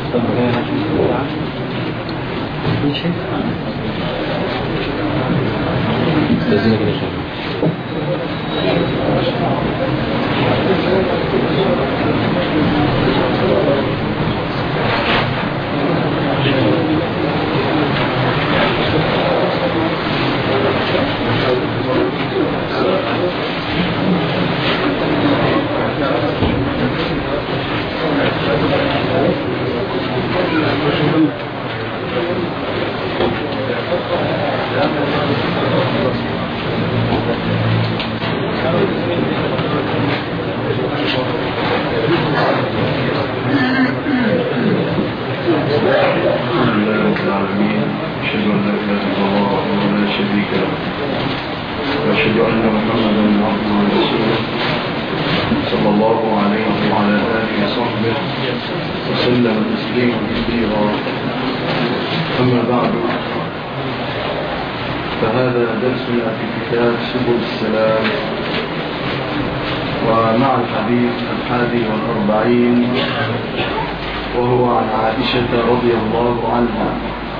وهو عن عائشة رضي الله عنها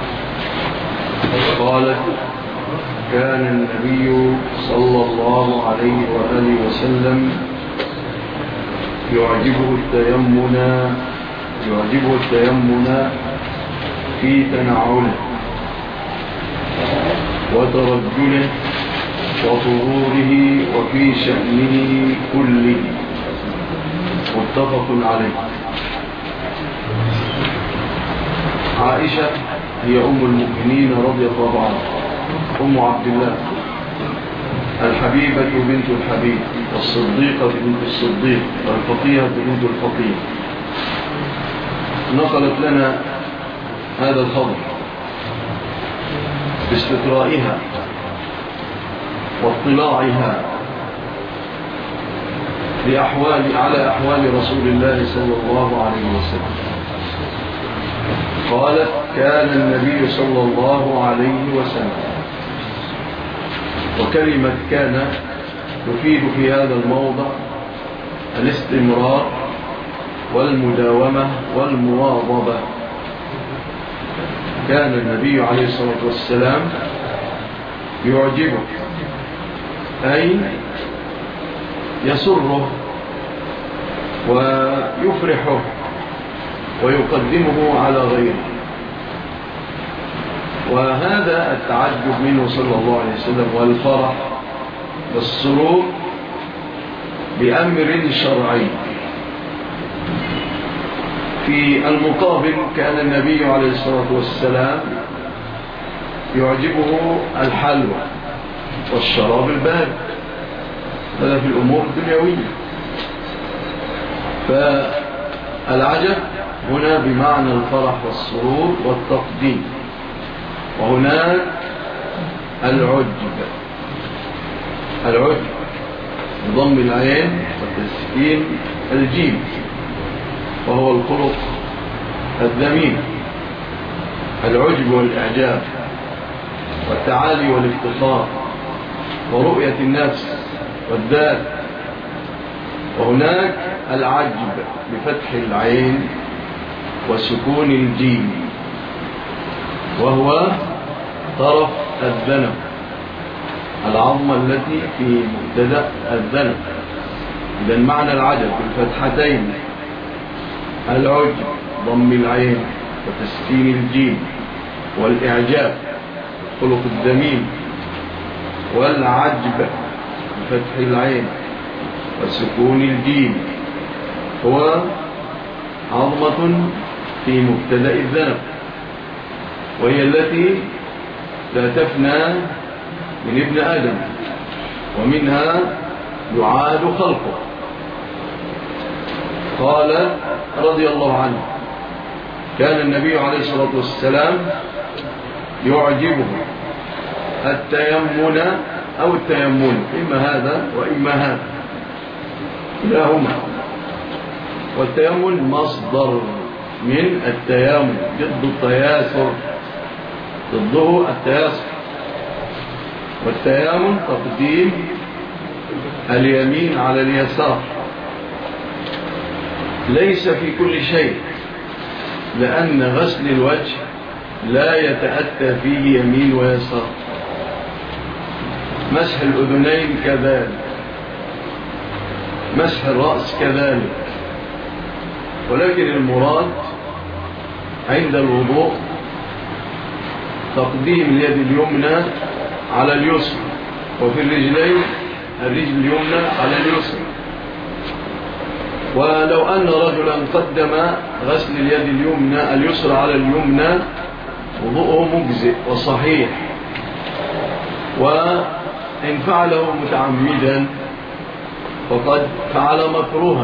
قالت: كان النبي صلى الله عليه وآله وسلم يعجبه التيمن في تنعله وترجله وطهوره وفي شأنه كله. متفق عليه. عائشة هي أم المؤمنين رضي الله عنها، أم عبد الله، الحبيبة بنت الحبيب، والصديقة بنت الصديق، والفقيهة بنت الفقيه. نقلت لنا هذا الخبر باستقرائها واطلاعها على أحوال رسول الله صلى الله عليه وسلم. قالت: كان النبي صلى الله عليه وسلم. وكلمة كان تفيد في هذا الموضع الاستمرار والمداومة والمواظبة. كان النبي عليه الصلاة والسلام يعجبه، أي يسره ويفرحه ويقدمه على غيره. وهذا التعجب منه صلى الله عليه وسلم والفرح والسرور بأمر شرعي. في المقابل كان النبي عليه الصلاة والسلام يعجبه الحلوى والشراب البارد، هذا في الأمور الدنيوية. فالعجب هنا بمعنى الفرح والسرور والتقديم. وهناك العجب بضم العين وتسكين الجيم، وهو الخلق الذميم. العجب والإعجاب والتعالي والافتخار ورؤية النفس والذات. وهناك العجب بفتح العين وسكون الجيم، وهو طرف الذنب، العظمة التي في مبتدأ الذنب. إذا معنى العجب بالفتحتين: العجب ضم العين وتسكين الجيم، والإعجاب خلق الذميم، والعجب بفتح العين وسكون الجيم هو عظمة في مبتدأ الذنب، وهي التي لا تفنى من ابن آدم، ومنها يعاد خلقه. قال رضي الله عنه: كان النبي عليه الصلاة والسلام يعجبه التيمن أو التيمن، إما هذا وإما هذا، كلاهما. والتيمن مصدر من التيامن، ضد التياسر، ضده التياسر. والتيامن تقديم اليمين على اليسار. ليس في كل شيء لأن غسل الوجه لا يتأتى فيه يمين ويسار. مسح الأذنين كذلك، مسح الرأس كذلك. ولكن المراد عند الوضوء تقديم اليد اليمنى على اليسرى، وفي الرجلين الرجل اليمنى على اليسرى. ولو أن رجلا قدم غسل اليد اليمنى اليسرى على اليمنى وضوءه مجزئ وصحيح، وإن فعله متعمدا فقد فعل مكروها.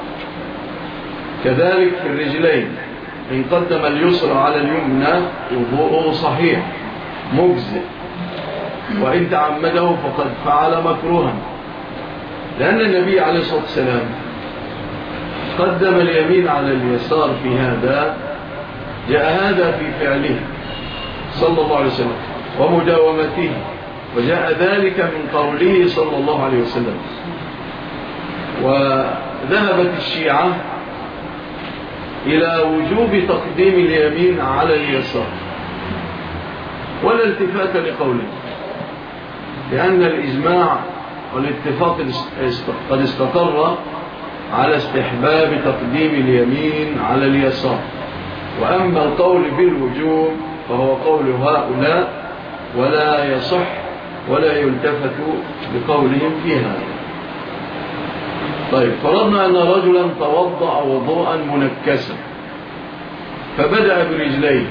كذلك في الرجلين إن قدم اليسرى على اليمنى وضوءه صحيح مجزئ، وإن تعمده فقد فعل مكروها، لأن النبي عليه الصلاة والسلام قدم اليمين على اليسار في هذا. جاء هذا في فعله صلى الله عليه وسلم ومداومته، وجاء ذلك من قوله صلى الله عليه وسلم. وذهبت الشيعة إلى وجوب تقديم اليمين على اليسار ولا التفات لقوله، لأن الإجماع والاتفاق قد استقر على استحباب تقديم اليمين على اليسار. وأما القول بالوجوب فهو قول هؤلاء ولا يصح ولا يلتفت بقولهم فيها. طيب، فرضنا أن رجلا توضأ وضوءا منكسا فبدأ برجليه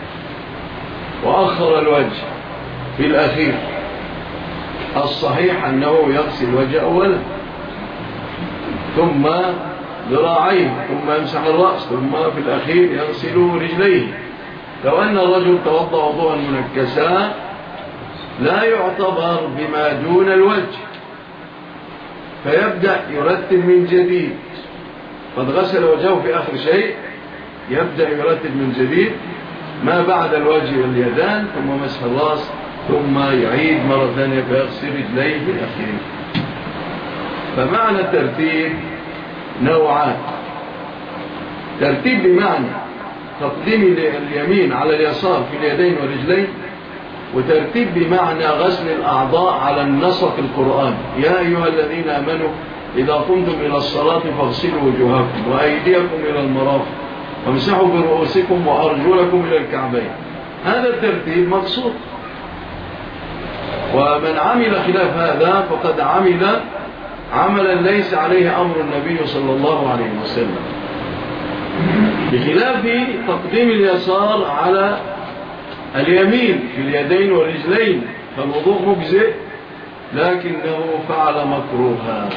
وأخر الوجه في الأخير. الصحيح أنه يغسل الوجه أولا، ثم ذراعيه، ثم يمسح الرأس، ثم في الأخير يغسل رجليه. لو أن الرجل توضأ وضوءا منكسا لا يعتبر بما دون الوجه، فيبدأ يرتب من جديد. قد غسل وجهه في آخر شيء، يبدأ يرتب من جديد ما بعد الوجه واليدان، ثم مسح الرأس، ثم يعيد مرة ثانية فيغسل رجليه في الأخير. فمعنى الترتيب نوعان: ترتيب بمعنى تقديم اليمين على اليسار في اليدين والرجلين، وترتيب بمعنى غسل الأعضاء على النسق القرآني: يا أيها الذين آمنوا إذا قمتم إلى الصلاة فاغسلوا وجوهكم وأيديكم إلى المرافق وامسحوا برؤوسكم وأرجلكم إلى الكعبين. هذا الترتيب مقصود، ومن عمل خلاف هذا فقد عمل عملا ليس عليه أمر النبي صلى الله عليه وسلم، بخلاف تقديم اليسار على اليمين في اليدين والرجلين، فالوضوء مجزئ لكنه فعل مكروها.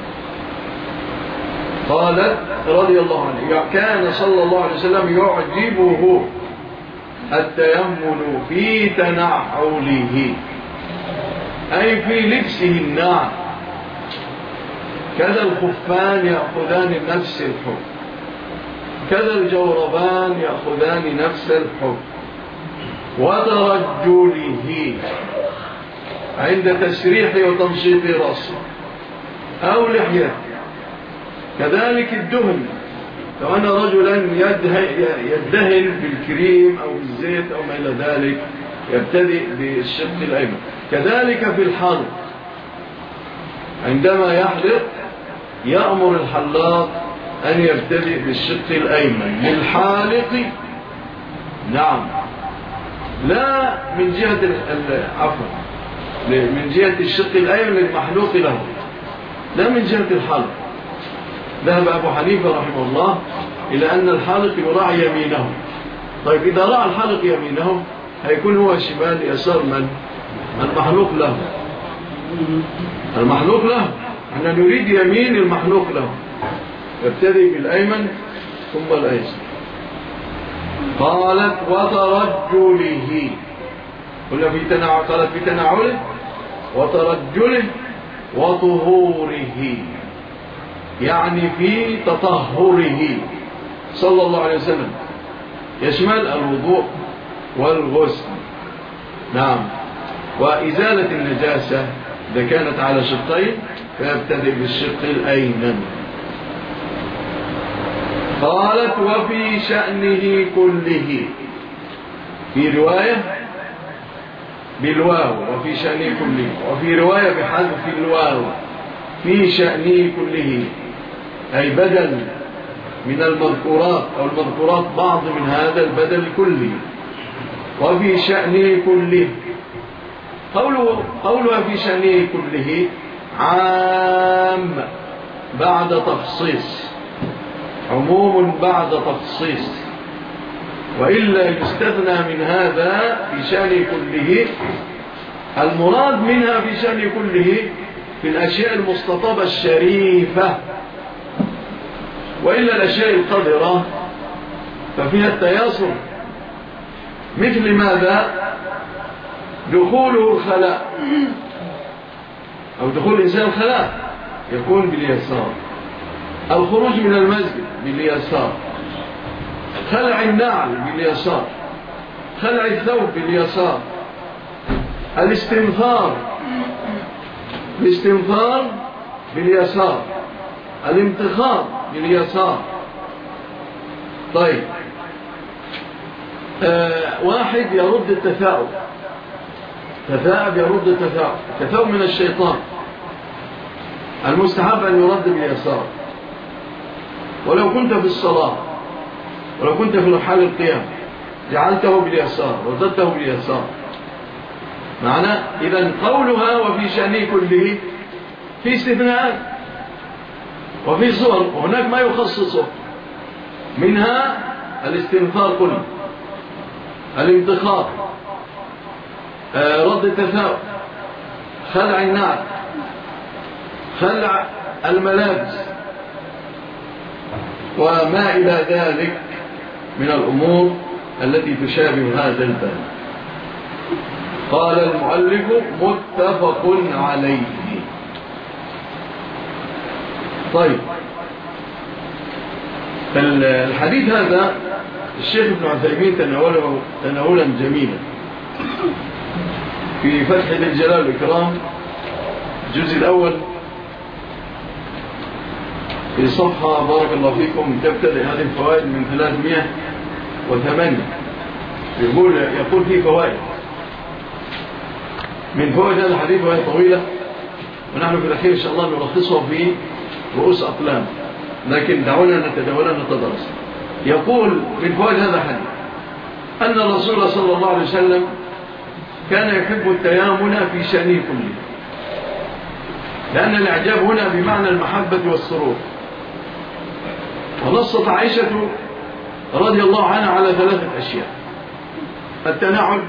قالت رضي الله عنه: كان صلى الله عليه وسلم يعجبه التيمن في تنعله، أي في لبسه النعل. كذا الخفان يأخذان نفس الحكم، كذا الجوربان يأخذان نفس الحكم. وترجله عند تسريح وتنشيط رأسه أو لحيته. كذلك الدهن، لو أن رجلا يدهن بالكريم أو بالزيت أو ما إلى ذلك يبتدئ بالشق الأيمن. كذلك في الحلق، عندما يحلق يأمر الحلاق أن يبتدئ بالشق الأيمن للحالق. نعم، لا من جهة من جهة الشق الأيمن للمحلوق له، لا من جهة الحلق. ذهب أبو حنيفة رحمه الله إلى أن الحالق يراعي يمينه. طيب، إذا رأى الحالق يمينه هيكون هو شمال يسار من المحلوق له. المحلوق له، احنا نريد يمين المحلوق له، يبتدئ بالأيمن ثم الأيسر. قالت: وترجله، قلنا قالت في تناوله وترجله وطهوره، يعني في تطهره صلى الله عليه وسلم، يشمل الوضوء والغسل. نعم، وإزالة النجاسة إذا كانت على شقين فيبتدئ بالشق الأيمن. قالت وفي شأنه كله، في رواية بالواو وفي شأنه كله، وفي رواية بحذف الواو في شأنه كله، أي بدل من المذكورات أو المذكورات بعض من هذا البدل كله. وفي شأنه كله، قولها في شأنه كله عام بعد تخصيص، عموم بعد تخصيص، وإلا يستثنى من هذا في شأن كله. المراد منها في شأن كله في الأشياء المستطابة الشريفة، وإلا الأشياء القذرة ففيها التياصر، مثل ماذا؟ دخوله الخلاء أو دخول الإنسان الخلاء يكون باليسار، الخروج من المسجد باليسار، خلع النعل باليسار، خلع الثوب باليسار، الاستنثار باليسار، الامتخاض باليسار. طيب، واحد يرد التثاؤب، تثاؤب يرد التثاؤب من الشيطان، المستحب أن يرد باليسار. ولو كنت في الصلاة، ولو كنت في حال القيام جعلته باليسار، رددته باليسار. معنى إذن قولها وفي شأنه كله في استثناءات وفي صور، وهناك ما يخصصه، منها الاستنثار كله، الامتخاض، رد التثاؤب، خلع النعل، خلع الملابس، وما إلى ذلك من الأمور التي تشابه هذا الباب. قال المؤلف متفق عليه. طيب، الحديث هذا الشيخ ابن عثيمين تناوله تناولا جميلا في فتح ذي الجلال والإكرام الجزء الأول في صفحة بارك الله فيكم تبتدئ هذه الفوائد من 308. يقول فيه فوائد من فوائد هذا الحديث، وهي طويلة ونحن في الأخير إن شاء الله نلخصها في رؤوس أقلام، لكن دعونا نتداولها نتدرس. يقول من فوائد هذا الحديث أن الرسول صلى الله عليه وسلم كان يحب التيامن في شأنه كله، لأن الإعجاب هنا بمعنى المحبة والسرور. ونصت عائشة رضي الله عنها على 3 أشياء: التنعم.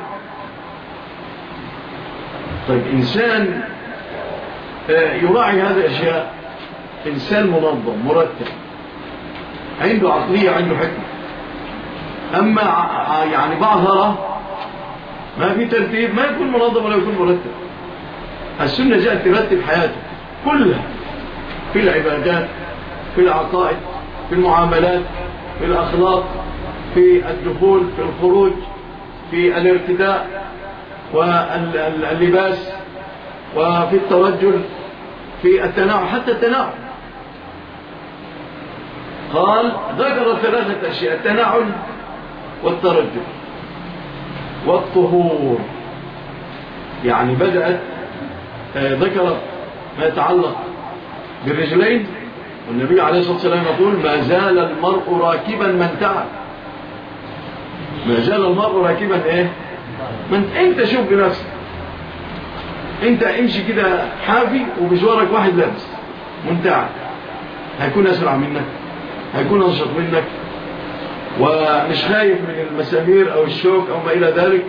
طيب، إنسان يراعي هذه الأشياء، إنسان منظم مرتب، عنده عقلية، عنده حكمة. أما يعني بعضها ما في ترتيب، ما يكون منظم ولا يكون مرتب. السنة جاءت ترتب حياته كلها، في العبادات، في العقائد، في المعاملات، في الأخلاق، في الدخول، في الخروج، في الارتداء واللباس، وفي الترجل، في التناعم، حتى التناعم. قال ذكر 3 أشياء: التناعم والترجل والطهور. يعني بدأت ذكر ما يتعلق بالرجلين، والنبي عليه الصلاة والسلام يقول: ما زال المرء راكبا من تعب. ما زال المرء راكبا ايه؟ انت شوف بنفسك، انت امشي كده حافي وبجوارك واحد لابس منتعب، هيكون اسرع منك، هيكون انشط منك، ومش خايف من المسامير او الشوك او ما الى ذلك.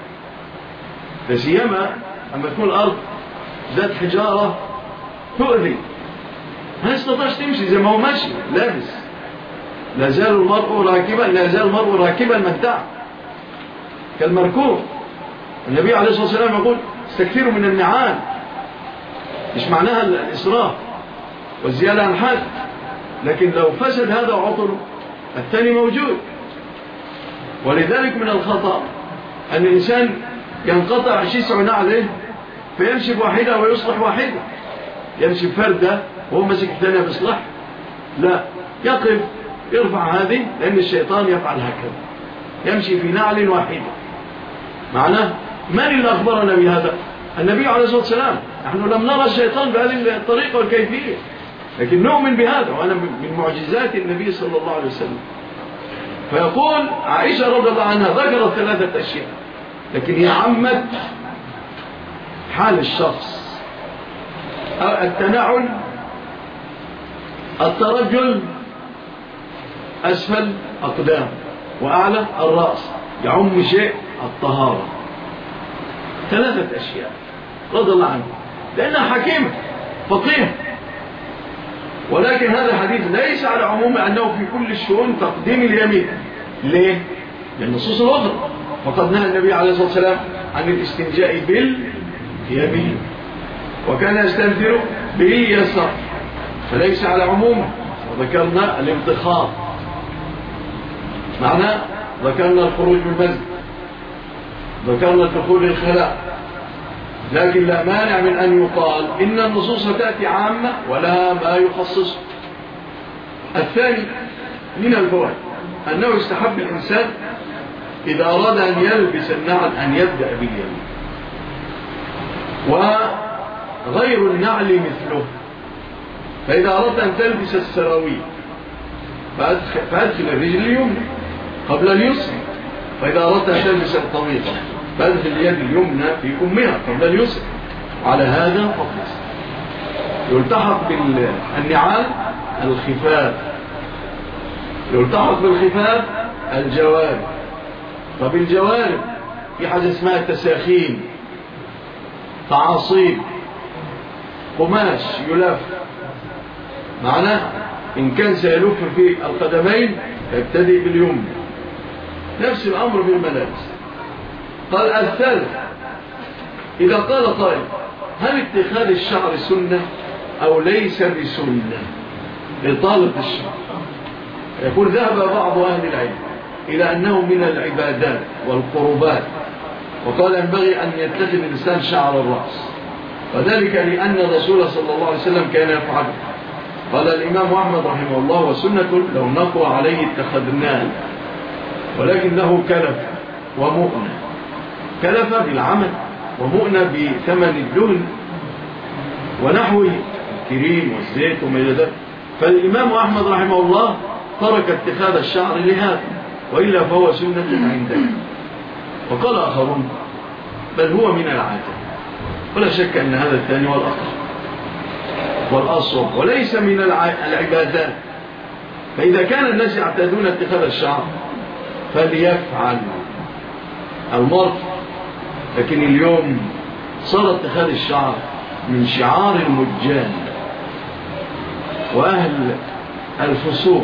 فسيما اما تكون الارض ذات حجارة تؤذي، ما يستطيعش تمشي زي ما هو ماشي لابس. لا زال المرء راكبا من تعب كالمركوب. النبي عليه الصلاة والسلام يقول: استكثروا من النعال. مش معناها الإسراف والزيادة عن حد، لكن لو فسد هذا وعطل الثاني موجود. ولذلك من الخطأ أن الإنسان ينقطع شسع نعله فيمشي بواحدة ويصلح واحدة، يمشي بفردة وهو مسك الثانية بإصلاح. لا، يقف يرفع هذه، لأن الشيطان يفعل هكذا، يمشي في نعل واحدة. معناه من اللي أخبرنا بهذا؟ النبي عليه الصلاة والسلام. نحن لم نرى الشيطان بهذه الطريقة والكيفية، لكن نؤمن بهذا، وأنا من معجزات النبي صلى الله عليه وسلم. فيقول عائشة رضي الله عنها ذكرت 3 أشياء، لكن هي عمت حال الشخص: التنعل، الترجل أسفل أقدام وأعلى الرأس، يعم شيء الطهارة. 3 أشياء رضي الله عنه، لأنها حكيمة فقيه. ولكن هذا الحديث ليس على عموم أنه في كل الشؤون تقديم اليمين. ليه؟ للنصوص الأخرى. فقد نهى النبي عليه الصلاة والسلام عن الاستنجاء باليمين، وكان يستنثر باليسار، فليس على عموم. وذكرنا الانتخاب، معناه ذكرنا الخروج من المسجد، ذكرنا الدخول للخلاء، لكن لا مانع من أن يقال إن النصوص تأتي عامة ولها ما يخصص. الثاني من الفوائد أنه يستحب الإنسان إذا أراد أن يلبس النعل أن يبدأ باليمين، وغير النعل مثله. فإذا أردت أن تلبس السراويل فأدخل الرجل اليمنى قبل اليسرى، فإذا أردت أن تلبس الطويقة فأدخل اليد اليمنى في أمها قبل اليسرى. على هذا فقط يلتحق بالنعال الخفاف، يلتحق بالخفاف الجوارب. طب الجوارب في حاجة اسمها تساخين، تعاصيب، قماش يلف، معناه إن كان سيلف في القدمين يبتدئ باليمنى. نفس الأمر في الملابس. قال الثالث: إذا قال قائل هل اتخاذ الشعر سنة أو ليس بسنة لطالب الشعر، يقول ذهب بعض أهل العلم إلى أنه من العبادات والقربات، وقال ينبغي أن يتخذ الإنسان شعر الرأس، وذلك لأن الرسول صلى الله عليه وسلم كان يفعل. قال الإمام أحمد رحمه الله: وسنة لو نقوى عليه اتخذناه، ولكن له كلف ومؤنة. كلف بالعمل، ومؤنة بثمن الدهن ونحوه، الكريم والزيت وما إلى ذلك. فالإمام أحمد رحمه الله ترك اتخاذ الشعر لهذا، وإلا فهو سنة عندنا. وقال آخرون بل هو من العادة، ولا شك أن هذا الثاني والأصوب، وليس من العبادات. فإذا كان الناس يعتادون اتخاذ الشعر فليفعل المرء. لكن اليوم صار اتخاذ الشعر من شعار المجان وأهل الفسوق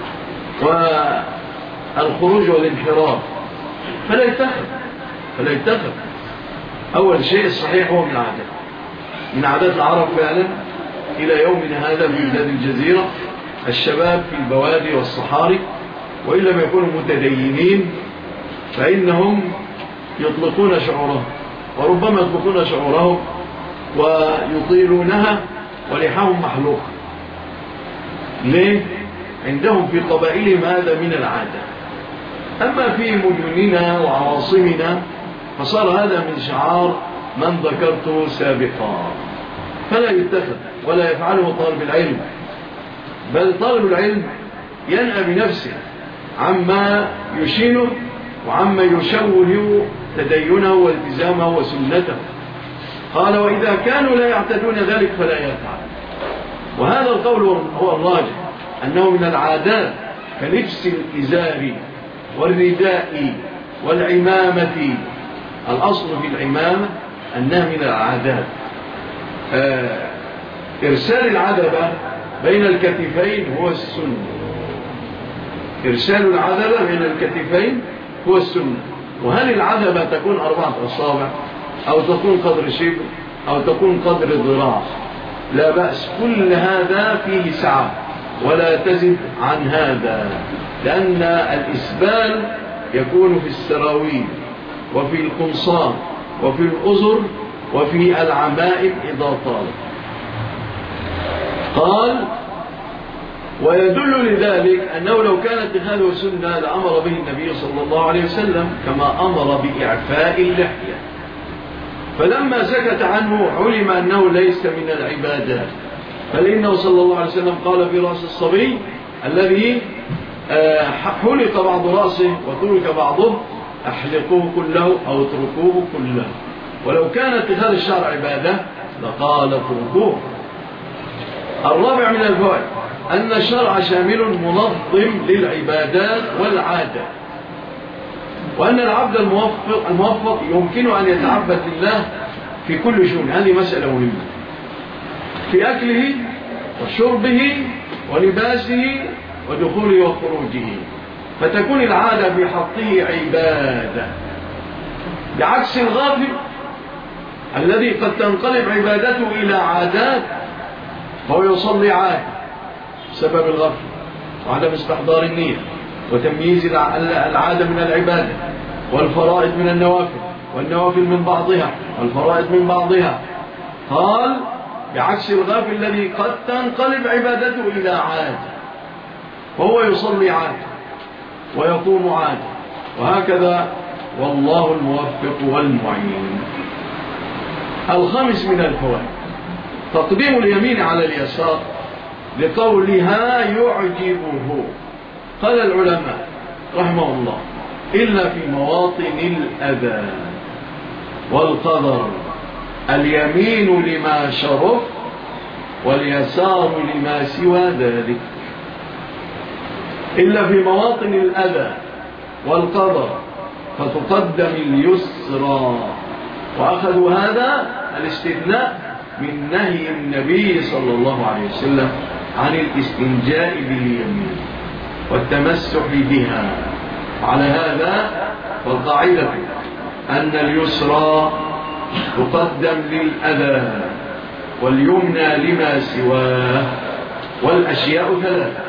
والخروج والانحراف، فلا يتخذ. أول شيء الصحيح هو من عادات العرب فعلا إلى يومنا هذا في بلاد الجزيرة، الشباب في البوادي والصحاري وإن لم يكونوا متدينين فإنهم يطلقون شعورهم، وربما يطلقون شعورهم ويطيلونها ولحاهم محلوقة. ليه؟ عندهم في قبائلهم هذا من العادة. أما في مدننا وعواصمنا فصار هذا من شعار من ذكرته سابقا، فلا يتخذ ولا يفعله طالب العلم، بل طالب العلم ينأى بنفسه عما يشينه وعما يشوه تدينه والتزامه وسنته. قال وإذا كانوا لا يعتدون ذلك فلا يفعل. وهذا القول هو الراجح، أنه من العادات كلبس الإزار والرداء والعمامة. الأصل في العمامة أنها من العادات. إرسال العدبة بين الكتفين هو السنة. إرسال العدبة بين الكتفين هو السنة. وهل العدبة تكون 4 أصابع أو تكون قدر شبر أو تكون قدر ذراع لا بأس، كل هذا فيه سعة ولا تزد عن هذا، لأن الإسبال يكون في السراويل وفي القمصان وفي الأزر وفي العمائم إذا طال. قال ويدل لذلك أنه لو كانت هذه سنة لأمر به النبي صلى الله عليه وسلم كما أمر بإعفاء اللحية. فلما سكت عنه علم أنه ليس من العبادات، بل إنه صلى الله عليه وسلم قال في رأس الصبي الذي حلق بعض رأسه وترك بعضه: أحلقوه كله أو اتركوه كله. ولو كان اتخاذ الشعر عبادة لقال اتركوه. الرابع من الفوائد أن الشرع شامل منظم للعبادات والعادة، وأن العبد الموفق يمكن أن يتعبد لله في كل شؤون. هذه مسألة مهمة، في أكله وشربه ولباسه ودخوله وخروجه، فتكون العادة في حقه عبادة، بعكس الغافل الذي قد تنقلب عبادته إلى عادات، فهو يصلي عادة بسبب الغفل وعدم استحضار النية وتمييز العادة من العبادة، والفرائض من النوافل، والنوافل من بعضها والفرائض من بعضها. قال بعكس الغافل الذي قد تنقلب عبادته إلى عادة، فهو يصلي عادة ويقوم عادة، وهكذا، والله الموفق والمعين. الخامس من الفوائد تقديم اليمين على اليسار لقولها يعجبه. قال العلماء رحمه الله: إلا في مواطن الأذى والقدر، اليمين لما شرف واليسار لما سوى ذلك. إلا في مواطن الأذى والقدر فتقدم اليسرى، وأخذوا هذا الاستثناء من نهي النبي صلى الله عليه وسلم عن الاستنجاء باليمين والتمسح بها. على هذا فالقاعدة أن اليسرى تقدم للأذى واليمنى لما سواه، والأشياء ثلاثة: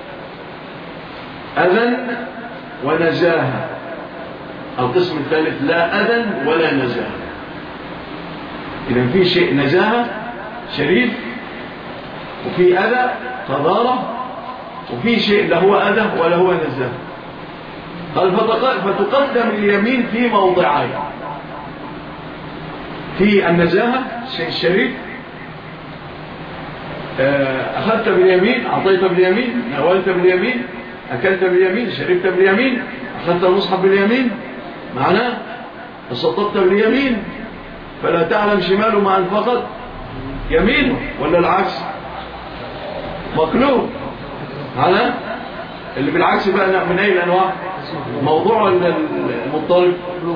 أذى ونزاهة. القسم الثالث لا أذى ولا نزاهة. إذن في شيء نزاهة شريف، وفي أذى قذارة، وفي شيء لا هو أذى ولا هو نزاهة. قال فتقدم اليمين في موضعين: في النزاهة شيء شريف، أخذت باليمين، أعطيت باليمين، ناولت باليمين، أكلت باليمين، شربت باليمين، أخذت المصحف باليمين، معناه تصدقت باليمين، فلا تعلم شماله ما أنفقت يمينه، ولا العكس مقلوب. على اللي بالعكس بقى من أي الأنواع؟ موضوع المضطرب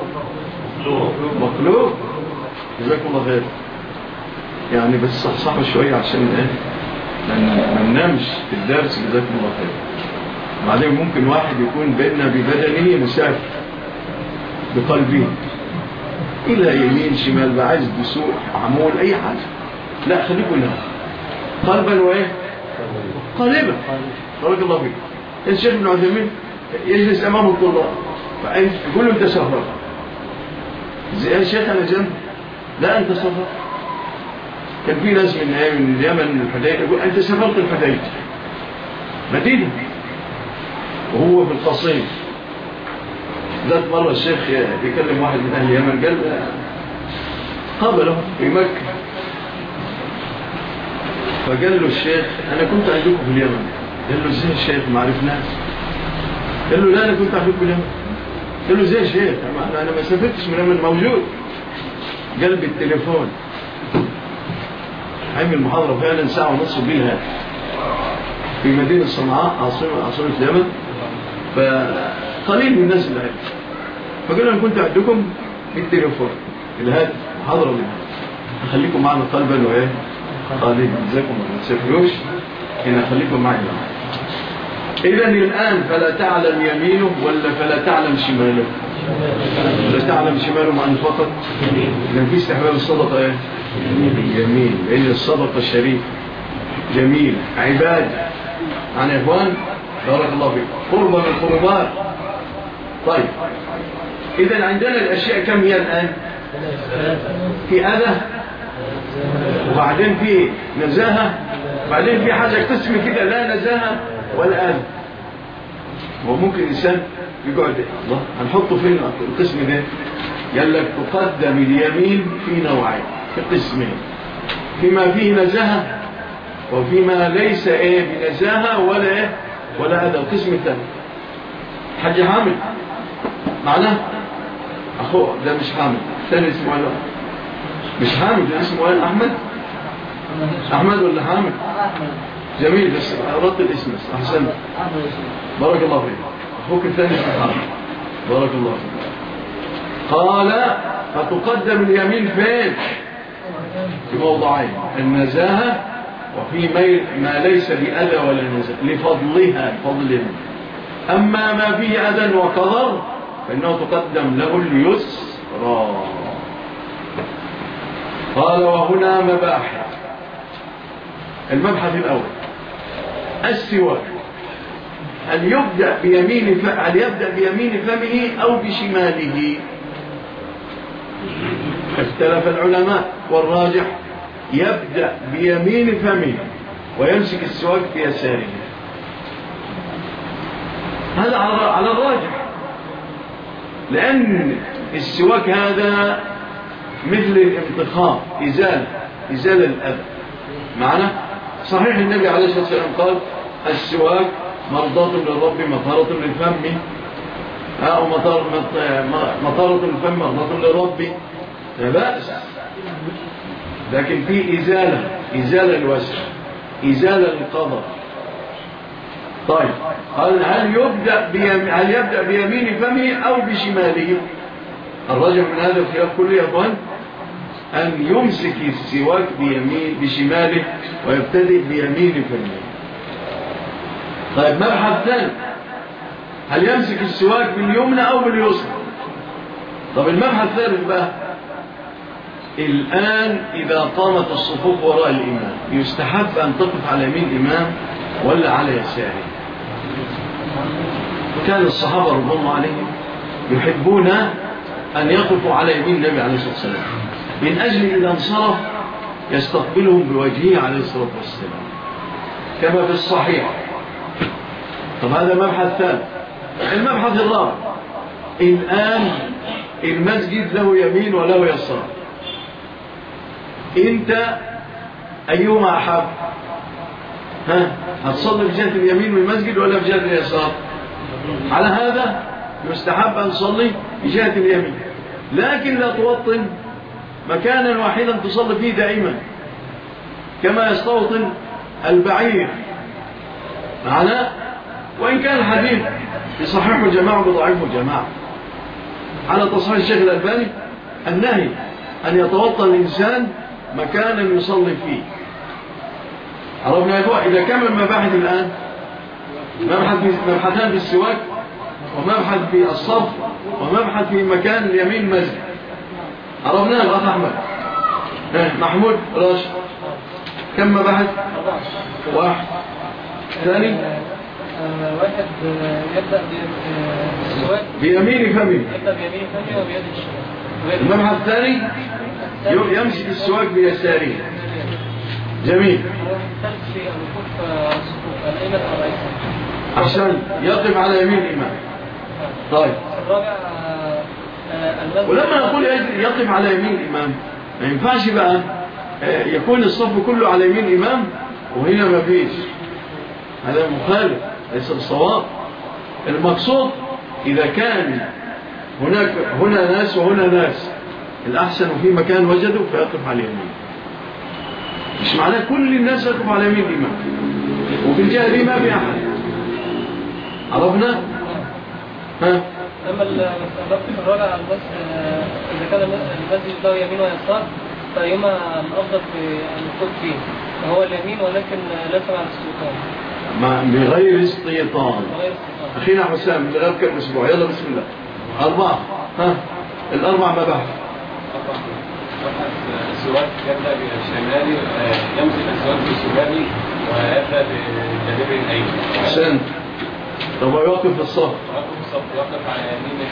مقلوب. جزاكم الله خير. يعني بس صحصحوا شوية عشان ما ننامش في الدرس. جزاكم الله خير. بعدين ممكن واحد يكون بيننا ببدنه مسافر بقلبه إلى يمين شمال، بعز بسوء عمول أي حاجة، لا خليكم هنا قلبا وإيه قالبا. بارك الله فيك. الشيخ ابن عثيمين يجلس أمام الطلاب يقول له: أنت سفر. يا شيخ أنا جنب. لا أنت سفر. كان في ناس من اليمن من الحديدة يقول: أنت سافرت الحديدة مدينة، وهو في القصيم. ذات مرة الشيخ بيكلم واحد من أهل اليمن، قال قابله في مكة، فقال له الشيخ: أنا كنت عندكم في اليمن. قال له: ازاي الشيخ ما عرفناش؟ قال له: لا أنا كنت عندكم في اليمن. قال له: ازاي الشيخ أنا ما سافرتش من اليمن، موجود. قال بالتليفون. عمل محاضرة فعلا ساعة ونص بالهاتف في مدينة صنعاء عاصمة اليمن، فقليل من الناس اللي عرف. فقال له: أنا كنت عندكم بالتليفون الهاتف، محاضرة بالهاتف، أخليكم معنا قلبا وإيه قليلا. جزاكم الله ما تسافروش هنا، خليكم معي. إذن الآن فلا تعلم يمينه ولا فلا تعلم شماله؟ فلا تعلم شماله ما أنفقت. إذن في استحباب الصدقة إيه؟ جميل، لأن الصدقة شريف جميل عبادة. عن إخوان بارك الله فيك، قربة من القربات. طيب إذن عندنا الأشياء كم هي الآن؟ في أذى، وبعدين في نزاهة، بعدين في حاجة قسم كده لا نزاهة ولا أذى. وممكن الإنسان يقعد الله هنحطه فين القسم ده؟ قال لك تقدم اليمين في نوعين، في قسمين، فيما فيه نزاهة وفيما ليس بنزاهة ولا أذى. القسم الثاني حاج حامد معناه أخوه ده مش حامد، الثاني اسمه ايه؟ مش حامد، ده اسمه ايه؟ أحمد ولا حامد؟ جميل، بس أردت الاسم بس. أحسن، بارك الله فيك. أخوك الثاني اسمه حامد، بارك الله فيك. قال فتقدم اليمين فين؟ في موضعين، النزاهة وفي ما ليس بأذى ولا نزاهة لفضلها فضل. أما ما فيه أذى وقدر فإنه تقدم له اليسرى. قال وهنا مباحث. المبحث الأول السواك، هل يبدأ بيمين فمه أو بشماله؟ اختلف العلماء، والراجح يبدأ بيمين فمه ويمسك السواك بيساره. هذا على الراجح، لأن السواك هذا مثل الانتخاب، إزالة الأذى. معنا صحيح النبي عليه الصلاة والسلام قال السواك مرضاة للرب مطهرة للفم، أو مطهرة للفم مرضاة للرب، لا بأس. لكن في إزالة الوسع، إزالة القدر. طيب قال هل يبدأ بيمين فمه أو بشماله؟ الرجل من هذا الخلاف كله يا أخوان أن يمسك السواك بشماله ويبتدئ بيمين فمه. طيب مبحث ثاني، هل يمسك السواك باليمنى أو باليسرى؟ طب المبحث الثالث بقى، الآن إذا قامت الصفوف وراء الإمام يستحب أن تقف على يمين الإمام ولا على يساره؟ كان الصحابة رضي الله عليهم يحبون أن يقفوا على يمين النبي عليه الصلاة والسلام من أجل إذا انصرف يستقبلهم بوجهه عليه الصلاة والسلام كما في الصحيح. طب هذا مبحث ثالث. المبحث الرابع، الآن المسجد له يمين وله يسار، أنت أيهما أحب؟ هتصلي في جهة اليمين من المسجد ولا في جهة اليسار؟ على هذا يستحب أن تصلي في جهة اليمين، لكن لا توطن مكانا واحدا تصلي فيه دائما كما يستوطن البعير. معنا وإن كان الحديث يصححه جماعة وضعيفه جماعة. على تصحيح الشيخ الألباني النهي أن يتوطن الإنسان مكانا يصلي فيه. عرفنا يا أخوة إذا كان المباحث الآن مبحثان في السواك، ومبحث في الصرف، ومبحث في مكان اليمين مسجد. عرفنا الأخ أحمد محمود راشد كم مبحث؟ واحد. ثاني واحد يبدأ بالسواك بيمين فمه، يبدأ بيمين فمه وبيد الشمال. المبحث الثاني يمسك السواك بيساره. جميل. في الوقوف الأيمن أو الأيسر عشان يقف على يمين الإمام. طيب الرابع ولما نقول يقف على يمين الإمام ما ينفعش بقى يكون الصف كله على يمين الإمام وهنا ما فيش، هذا مخالف ليس الصواب. المقصود إذا كان هنا ناس وهنا ناس، الأحسن في مكان وجدوا فيقف على يمين، مش معناه كل الناس يقف على يمين الإمام، وفي الجهة دي ما في أحد. عرفنا؟ أما الموقف الرابع إذا كان المسجد له يمين ويسار فيما الأفضل في الوقوف فيه وهو اليمين، ولكن ليس مع الاستيطان، بغير استيطان. أخينا حسام اللي غاب كم أسبوع، يلا بسم الله. أربعة. الأربع مباحث. السواك يبدأ بالشمالي، يمسك السواك بالشمالي ويبدأ بالجانب الأيمن. أحسنت. طب يوقف في الصف. يوقف على يمين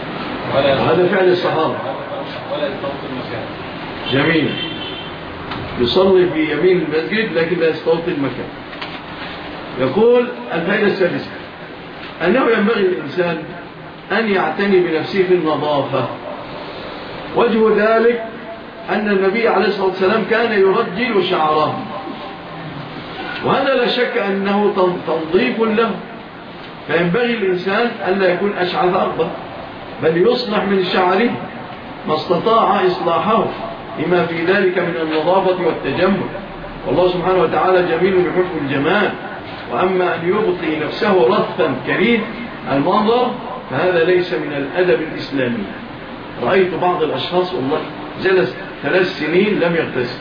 الإمام. وهذا فعل الصحابة. ولا يستوطن المكان. جميل. يصلي في يمين المسجد لكن لا يستوطن المكان. يقول الفائدة السادسة أنه ينبغي للإنسان أن يعتني بنفسه في النظافة. وجه ذلك أن النبي عليه الصلاة والسلام كان يرجل شعره، وهذا لا شك أنه تنظيف له، فينبغي الإنسان أن لا يكون أشعث أرضا، بل يصلح من شعره ما استطاع إصلاحه لما في ذلك من النظافة والتجمل. والله سبحانه وتعالى جميل يحب الجمال، وأما أن يبقي نفسه رثا كريه المنظر فهذا ليس من الأدب الإسلامي. رأيت بعض الأشخاص والله جلس 3 سنين لم يغتسل،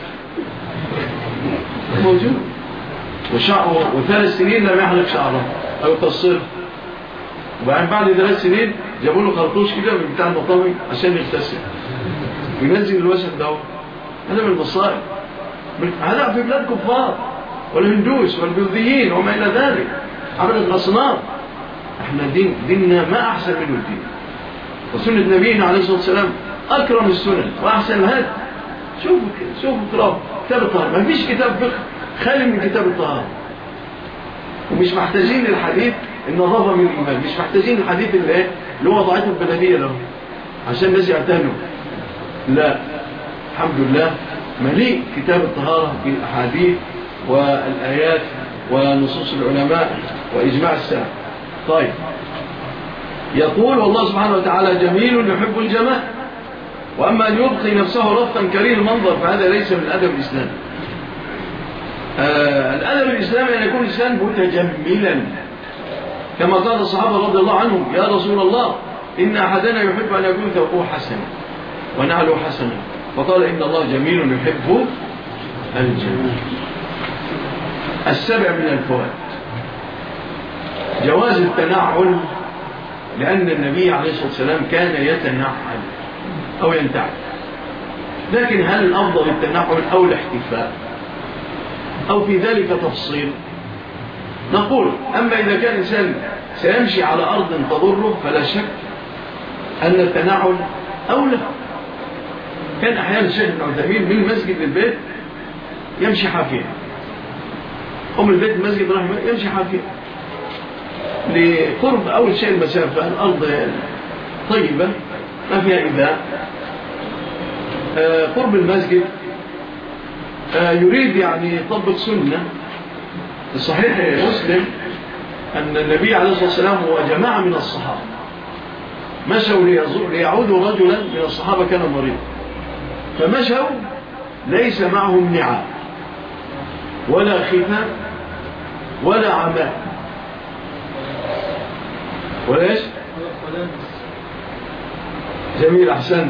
موجود، و3 سنين لم يحلق شعره أو يقصره، وبعدين بعد 3 سنين جابوا له خرطوش كده من بتاع المطوي عشان يغتسل، ينزل الوسخ ده. هذا من المصائب، هذا في بلاد كفار والهندوس والبوذيين وما إلى ذلك، عبد الأصنام. احنا ديننا ما أحسن منه الدين، وسنة نبينا عليه الصلاة والسلام أكرم السنن وأحسن الهدي. شوفوا كتاب الطهارة، ما فيش كتاب فقه خالي من كتاب الطهارة. ومش محتاجين الحديث النظافة من الإيمان، مش محتاجين الحديث اللي هو ضعيف البلدية له عشان الناس يعتنوا. لا، الحمد لله مليء كتاب الطهارة بالأحاديث والآيات ونصوص العلماء وإجماع السلف. طيب، يقول والله سبحانه وتعالى جميل يحب الجمال، وأما أن يبقي نفسه رفقا كريه المنظر فهذا ليس من الأدب الإسلامي. الأدب الإسلامي أن يكون الإنسان متجملا، كما قال الصحابة رضي الله عنهم يا رسول الله إن أحدنا يحب أن يكون ثوبه حسنا ونعله حسنا، فقال إن الله جميل يحب الجمال. 7 من الفوائد جواز التنعل، لأن النبي عليه الصلاة والسلام كان يتنعل أو ينتعل، لكن هل الأفضل التنعل أو الاحتفاء أو في ذلك تفصيل؟ نقول أما إذا كان إنسان سيمشي على أرض تضره فلا شك أن التنعل أولى. كان أحيانا الشيخ ابن عثيمين من المسجد للبيت يمشي حافيا، من البيت المسجد رحمه يمشي حافيا لقرب أول شيء المسافة، الأرض طيبة ما فيها إذاء، قرب المسجد، يريد يعني يطبق سنة. الصحيح مسلم أن النبي عليه الصلاة والسلام وجماعة من الصحابة مشوا ليعودوا رجلا من الصحابة كان مريض، فمشوا ليس معهم نعال ولا خفاف ولا عماء ولا ايش؟ جميل، أحسنت.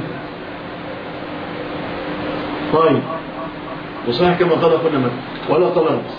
طيب، وصحيح كما قال أخونا مكة ولا طلبس.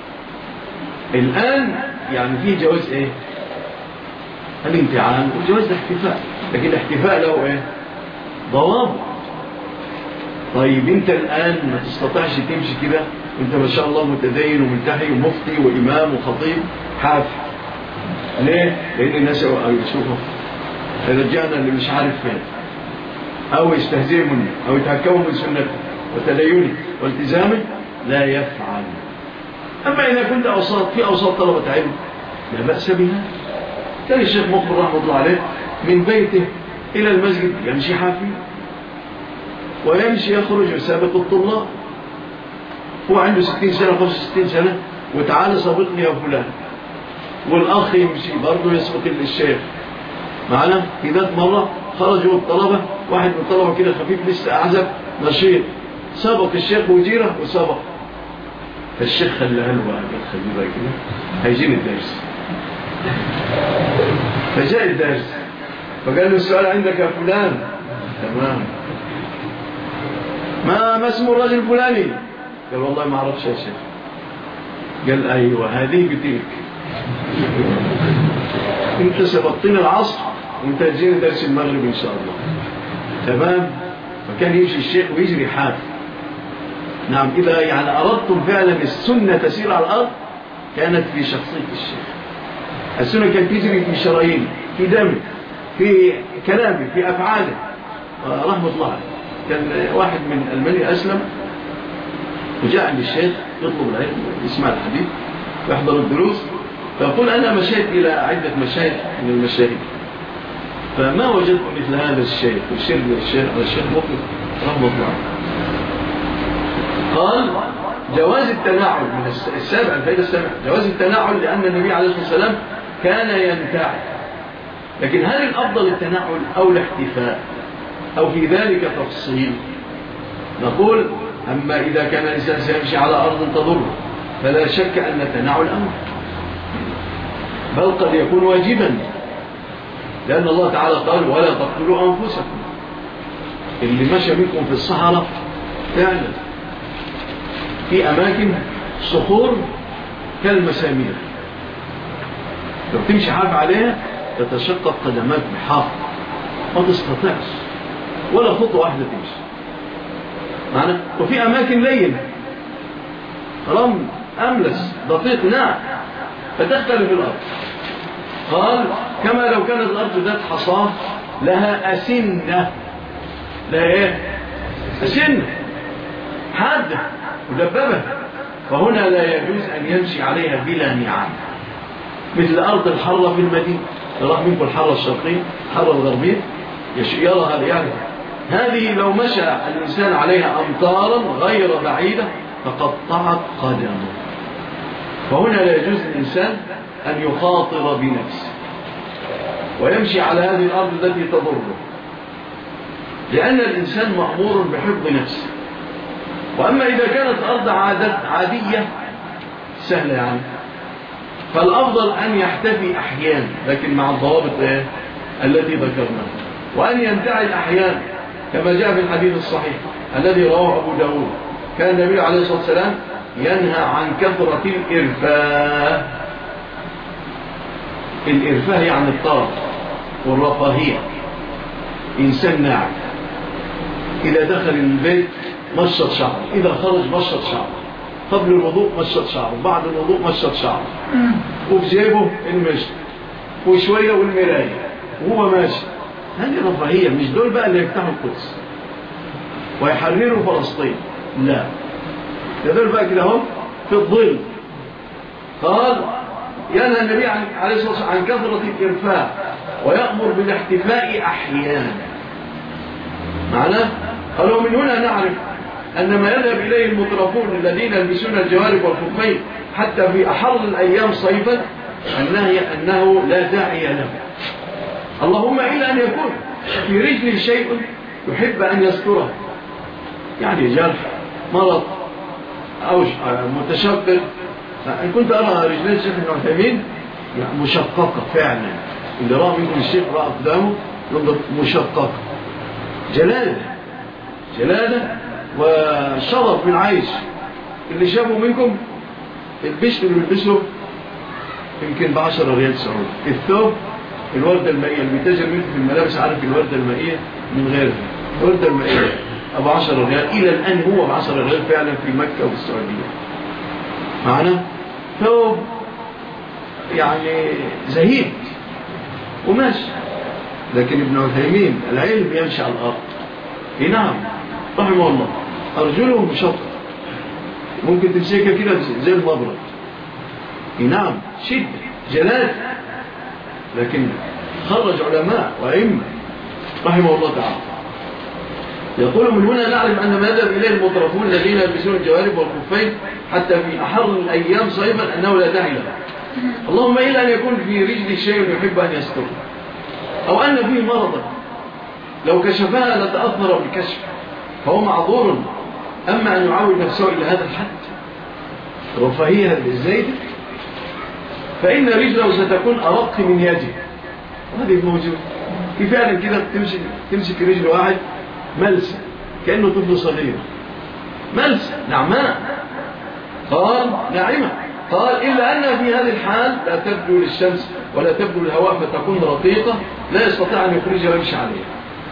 الآن يعني في جواز ايه؟ الامتعان وجواز الاحتفاء، لكن الاحتفاء له ايه؟ ضوابط. طيب انت الآن ما تستطيعش تمشي كده وانت ما شاء الله متدين وملتحي ومفتي وإمام وخطيب حافي. ليه؟ لأن الناس يشوفوا رجعنا اللي مش عارف فين، أو يستهزئوا منه أو يتهكموا من سنته وتدينه والتزامه، لا يفعل. أما إذا كنت في أوساط طلبة علم لا بأس بها. كان الشيخ مقبل رحمه الله عليه من بيته إلى المسجد يمشي حافي، ويمشي يخرج يسابق الطلاب، هو عنده 60 سنة 65 سنة وتعالى سابقني يا فلان، والأخ يمشي برضه يسبق الشيخ معنا. في ذات مرة خرجوا الطلبة، واحد من الطلبة كده خفيف لسه أعزب نشيط، سابق الشيخ وجيره وسابق، فالشيخ خلاه له بقى خليه بقى كده هيجيني الدرس. فجاء الدرس فقال له السؤال عندك يا فلان؟ تمام. ما اسم الرجل الفلاني؟ قال والله ما أعرفش يا شيخ. قال أيوة هذه بتلك، انت سبقتني العصر وانت هتجيني درس المغرب ان شاء الله. تمام. فكان يمشي الشيخ ويجري حاف. نعم، اذا يعني اردتم فعلا السنه تسير على الارض كانت في شخصيه الشيخ. السنه كانت تجري في شرايينه، في دمه، في كلامه، في افعاله رحمه الله عليه. كان واحد من المانيا اسلم وجاء عند الشيخ يطلب العلم يسمع الحديث ويحضر الدروس، فيقول أنا مشيت إلى عدة مشايخ من المشايخ فما وجدت مثل هذا الشيخ، وشير الشيخ على الشيخ مطلق رحمه الله. قال جواز التناعل من السابع، الفائدة السابعة جواز التناعل، لأن النبي عليه الصلاة والسلام كان ينتعل. لكن هل الأفضل التناعل أو الاحتفاء أو في ذلك تفصيل؟ نقول أما إذا كان الإنسان سيمشي على أرض تضره فلا شك أن التناعل أمر، بل قد يكون واجبا، لأن الله تعالى قال ولا تقتلوا أنفسكم. اللي مشى منكم في الصحراء فعلا في أماكن صخور كالمسامير، لو تمشي حاف عليها تتشقق قدمات بحار ما تستطيعش ولا خطوة واحدة تمشي معنا. وفي أماكن لين رمل أملس دقيق ناعم فتختلف الأرض. قال كما لو كانت الأرض ذات حصاه لها أسنة، لها إيه؟ أسنة حادة مدببة، فهنا لا يجوز أن يمشي عليها بلا نعام، مثل أرض الحرة في المدينة. راح منكم الحرة الشرقية الحرة الغربية يرى هذا، يعني هذه لو مشى الإنسان عليها أمطارا غير بعيدة فقطعت قدمه. فهنا لا يجوز للإنسان أن يخاطر بنفسه ويمشي على هذه الأرض التي تضره، لأن الإنسان مأمور بحفظ نفسه. وأما إذا كانت أرض عادية سهلة يعني فالأفضل أن يحتفي أحيانا، لكن مع الضوابط التي ذكرناها، وأن ينتعل أحيانا كما جاء في الحديث الصحيح الذي رواه أبو داود. كان النبي عليه الصلاة والسلام ينهى عن كثرة الإرفاه. الإرفاه يعني الطرف والرفاهية. إنسان ناعم إذا دخل البيت مشط شعره، إذا خرج مشط شعره، قبل الوضوء مشط شعره، بعد الوضوء مشط شعره، وفي جيبه المشط وشوية والمراية وهو ماشي. هذه رفاهية. مش دول بقى اللي يفتحوا القدس ويحرروا فلسطين، لا، دول بقى كده هم في الظل. قال ينهى النبي عليه الصلاة والسلام عن كثرة الإرفاه ويأمر بالاحتفاء أحيانا. معناه قالوا من هنا نعرف أن ما يذهب إليه المترفون الذين يلبسون الجوارب والخفين حتى في أحر الأيام صيفا أنه لا داعي له، اللهم إلا أن يكون في رجل شيء يحب أن يستره، يعني جرح مرض أو متشقق. أن كنت أرى رجلين الشيخ ابن عثيمين مشققة فعلا، اللي رأى منكم الشيخ رأى قدامه ينظر مشققة، جلالة وشرف من عيش. اللي شافوا منكم البشر اللي بيلبسه يمكن ب10 ريال سعودي، الثوب الوردة المائية اللي بيتاجر منكم في الملابس عارف الوردة المائية من غيرها، الوردة المائية أبو 10 ريال إلى الآن هو ب10 ريال فعلا في مكة وفي السعودية معنا. ثوب يعني زهيد وماشي. لكن ابن عثيمين العلم يمشي على الأرض. نعم رحمه الله أرجله مشطة ممكن تمسكها كده زي المبرد. نعم شدة جلال، لكن خرج علماء وأئمة رحمه الله تعالى. يقول من هنا نعلم أن ما ذهب إليه المترفون الذين يلبسون الجوارب والخفين حتى في أحر الأيام صيفا أنه لا داعي له، اللهم إلا أن يكون في رجل شيء يحب أن يستره، أو أن فيه مرضا لو كشفها لتأثر بالكشف فهو معذور. أما أن يعود نفسه إلى هذا الحد رفاهية الزيت فإن رجله ستكون أرق من يده، وهذه موجود في فعلا كده. تمسك رجل واحد ملسة كأنه طفل صغير، ملسة نعماء. قال ناعمة. قال إلا أن في هذه الحال لا تبدو للشمس ولا تبدو للهواء فتكون رقيقة لا يستطيع أن يخرجها ويمشي عليها.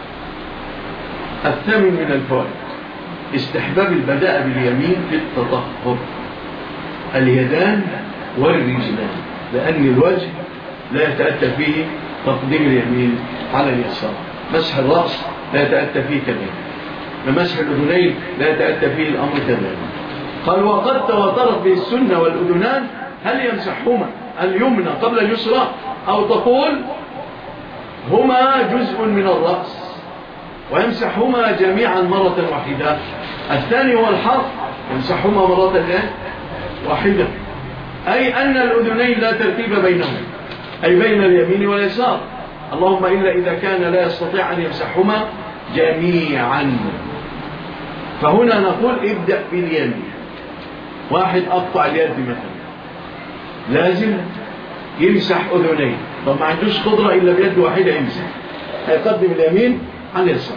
الثامن من الفوائد استحباب البداء باليمين في التطهر، اليدان والرجلان، لأن الوجه لا يتأتى فيه تقديم اليمين على اليسار، مسح الرأس لا يتأتى فيه كذلك، مسح الأذنين لا يتأتى فيه الأمر كذلك. قال وقد تواترت به السنة والأذنان، هل يمسحهما اليمنى قبل اليسرى أو تقول هما جزء من الرأس ويمسحهما جميعا مرة واحدة. الثاني هو الحق، يمسحهما مرة واحدة، أي أن الأذنين لا ترتيب بينهم، أي بين اليمين واليسار، اللهم إلا إذا كان لا يستطيع أن يمسحهما جميعا. فهنا نقول ابدأ باليمين. واحد أقطع اليد مثلا لازم يمسح أذنين، طب ما عندوش قدرة إلا بيد واحدة يمسح، هيقدم اليمين على اليسار.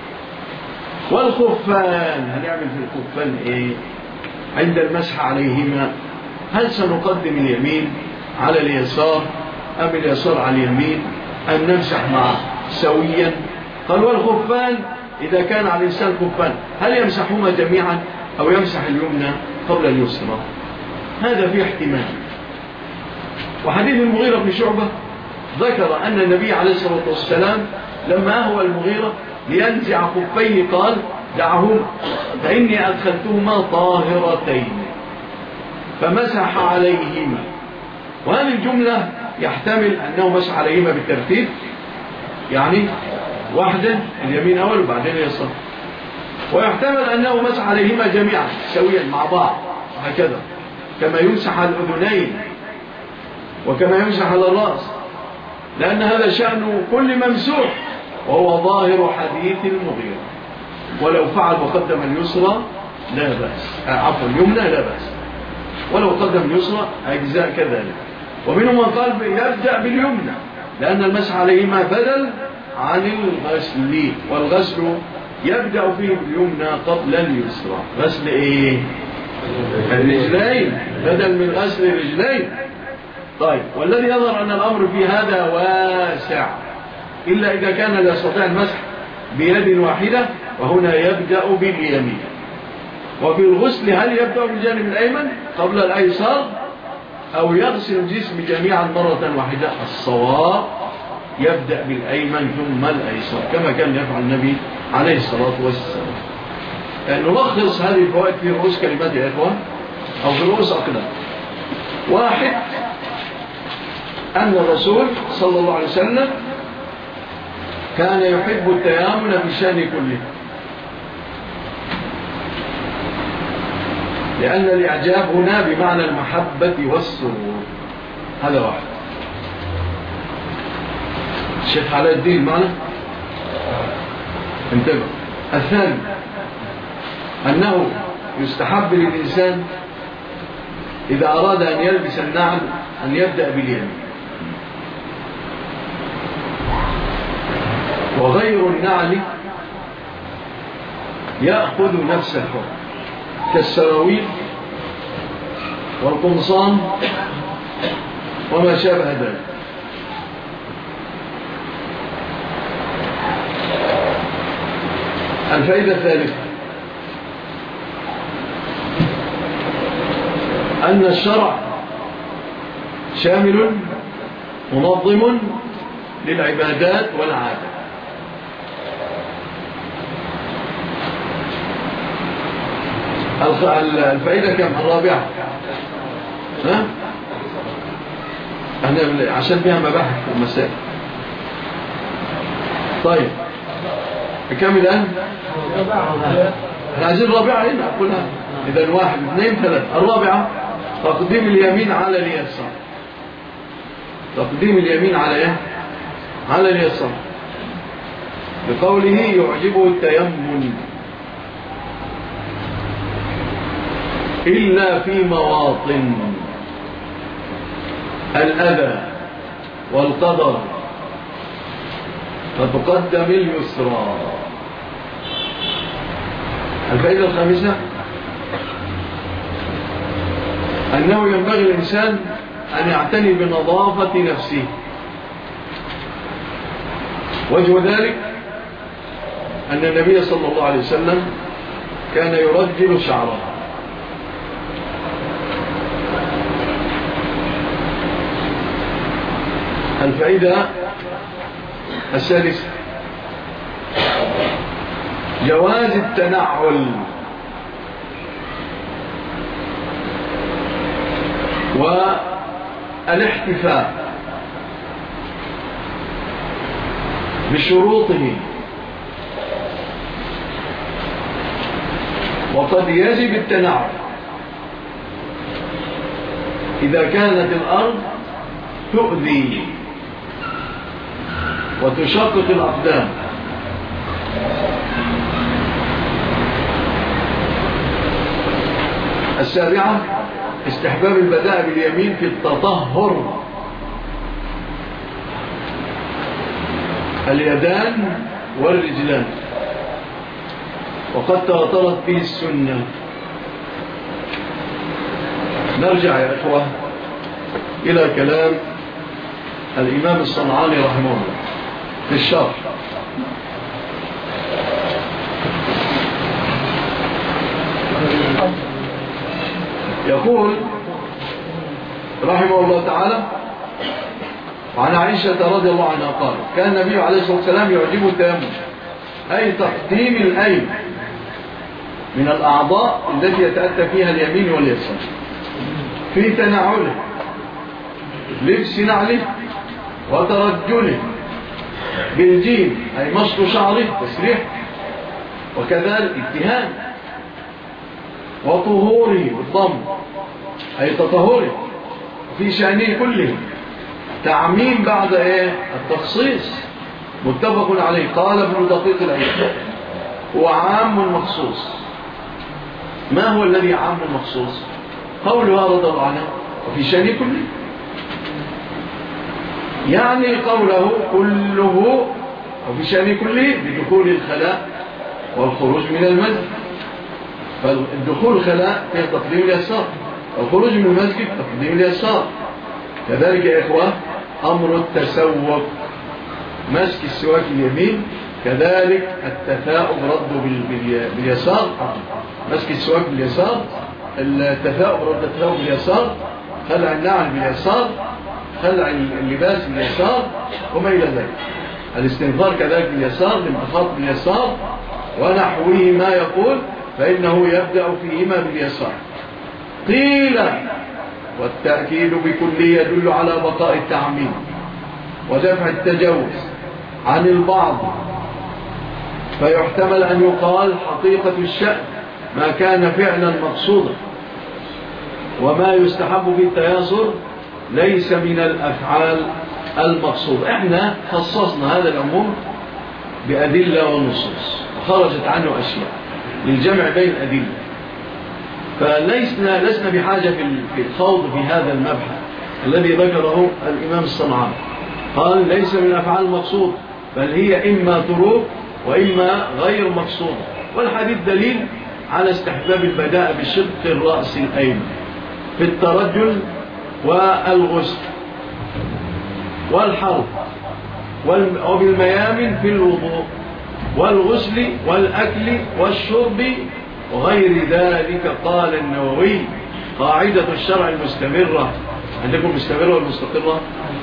والخفان هنعمل في الخفان إيه عند المسح عليهما؟ هل سنقدم اليمين على اليسار أم اليسار على اليمين أم نمسح معه سويا؟ قال والخفان إذا كان على الإنسان خفان هل يمسحهما جميعا أو يمسح اليمنى قبل اليسرى؟ هذا فيه احتمال. وحديث المغيرة بن شعبة ذكر أن النبي عليه الصلاة والسلام لما أهوى المغيرة لينزع خفيه قال دعهما فإني أدخلتهما طاهرتين، فمسح عليهما. وهذه الجملة يحتمل أنه مسح عليهما بالترتيب، يعني واحدة اليمين أول وبعدين اليسار، ويحتمل أنه مسح عليهما جميعا سويا مع بعض هكذا، كما يمسح على الأذنين وكما يمسح على الرأس، لأن هذا شأن كل ممسوح، وهو ظاهر حديث المغيرة. ولو فعل وقدم اليسرى لا بأس، عفوا اليمنى لا بأس، ولو قدم اليسرى أجزاء كذلك. ومنهم من قال يبدأ باليمنى لأن المسح عليهما بدل عن الغسل، والغسل يبدأ فيه باليمنى قبل اليسرى. غسل إيه؟ الرجلين بدل من غسل الرجلين. طيب، والذي يظهر أن الأمر في هذا واسع إلا إذا كان لا يستطيع المسح بيد واحدة، وهنا يبدأ باليمين. وفي الغسل هل يبدأ بالجانب الأيمن قبل الأيسر أو يغسل الجسم جميعا مرة واحدة؟ الصواب يبدأ بالأيمن ثم الأيسر كما كان يفعل النبي عليه الصلاة والسلام. نلخص هذه الفوائد في رؤوس كلمات يا إخوان أو في رؤوس أقدام. واحد، أن الرسول صلى الله عليه وسلم كان يحب التيامن في الشأن كله، لأن الإعجاب هنا بمعنى المحبة والسرور. هذا واحد. الشيخ علاء الدين معنا انتبه. الثاني أنه يستحب للإنسان إذا أراد أن يلبس النعل أن يبدأ باليمين، وغير النعل يأخذ نفس الحكم كالسراويل والقمصان وما شابه ذلك. الفائدة الثالثة أن الشرع شامل منظم للعبادات والعادات. الفائدة كم؟ الرابعة. ها؟ احنا عشان فيها مباحث في المسائل. طيب كم الآن؟ احنا عايزين الرابعة هنا أقولها. إذن 1 2 3. الرابعة تقديم اليمين على اليسار. تقديم اليمين على ايه؟ على اليسار، بقوله يعجبه التيمم إلا في مواطن الأذى والقدر فتقدم اليسرى. الفائدة الخامسة أنه ينبغي الإنسان أن يعتني بنظافة نفسه. وجه ذلك أن النبي صلى الله عليه وسلم كان يرجل شعره. الفائدة السادسة جواز التنعل والاحتفاء بشروطه، وقد يجب التنعم إذا كانت الأرض تؤذي وتشقق الأقدام. السابعة استحباب البداء باليمين في التطهر. اليدان والرجلان، وقد تواترت به السنة. نرجع يا إخوة إلى كلام الإمام الصنعاني رحمه الله في الشرح. يقول رحمه الله تعالى: وعن عائشة رضي الله عنها قال: كان النبي عليه الصلاة والسلام يعجبه التيمم، أي تقديم الأيمن من الأعضاء التي يتأتى فيها اليمين واليسار في تنعله، لبس نعله، وترجله بالجيم أي مشط شعره تسريح، وكذلك الدهان، وطهوره بالضم أي تطهره، في شأنه كله تعميم بعد التخصيص، متفق عليه. قال ابن دقيق العيد: هو عام مخصوص. ما هو الذي عام مخصوص؟ قولها رضي الله عنها: وفي شأنه كله، يعني قوله كله وفي شأنه كله بدخول الخلاء والخروج من المسجد. فالدخول الخلاء فيه تقديم اليسار، والخروج من المسجد تقديم اليسار. كذلك يا إخوة أمر التسوق، مسك السواك اليمين، كذلك التثاؤب رده باليسار، مسك السواك باليسار، التثاؤب رد التثاؤب باليسار، خلع النعل باليسار، خلع اللباس باليسار، وما إلى ذلك. الاستنثار كذلك باليسار، الانتخاط باليسار، ونحوه ما يقول فإنه يبدأ فيهما باليسار. قيل: والتأكيد بكل يدل على بقاء التعميم ودفع التجوز عن البعض، فيحتمل أن يقال حقيقة الشأن ما كان فعلا مقصودا، وما يستحب في التياسر ليس من الأفعال المقصود. احنا خصصنا هذا الأمور بأدلة ونصوص، وخرجت عنه أشياء للجمع بين أدلة، فلسنا بحاجة في الخوض في هذا المبحث الذي ذكره الإمام الصنعاني. قال ليس من أفعال المقصود، بل هي إما تروك وإما غير مقصود. والحديث دليل على استحباب البداء بشق الرأس الأيمن في الترجل والغسل والحلق، وبالميامن في الوضوء والغسل والأكل والشرب وغير ذلك. قال النووي: قاعدة الشرع المستمرة، عندكم مستمرة والمستقرة؟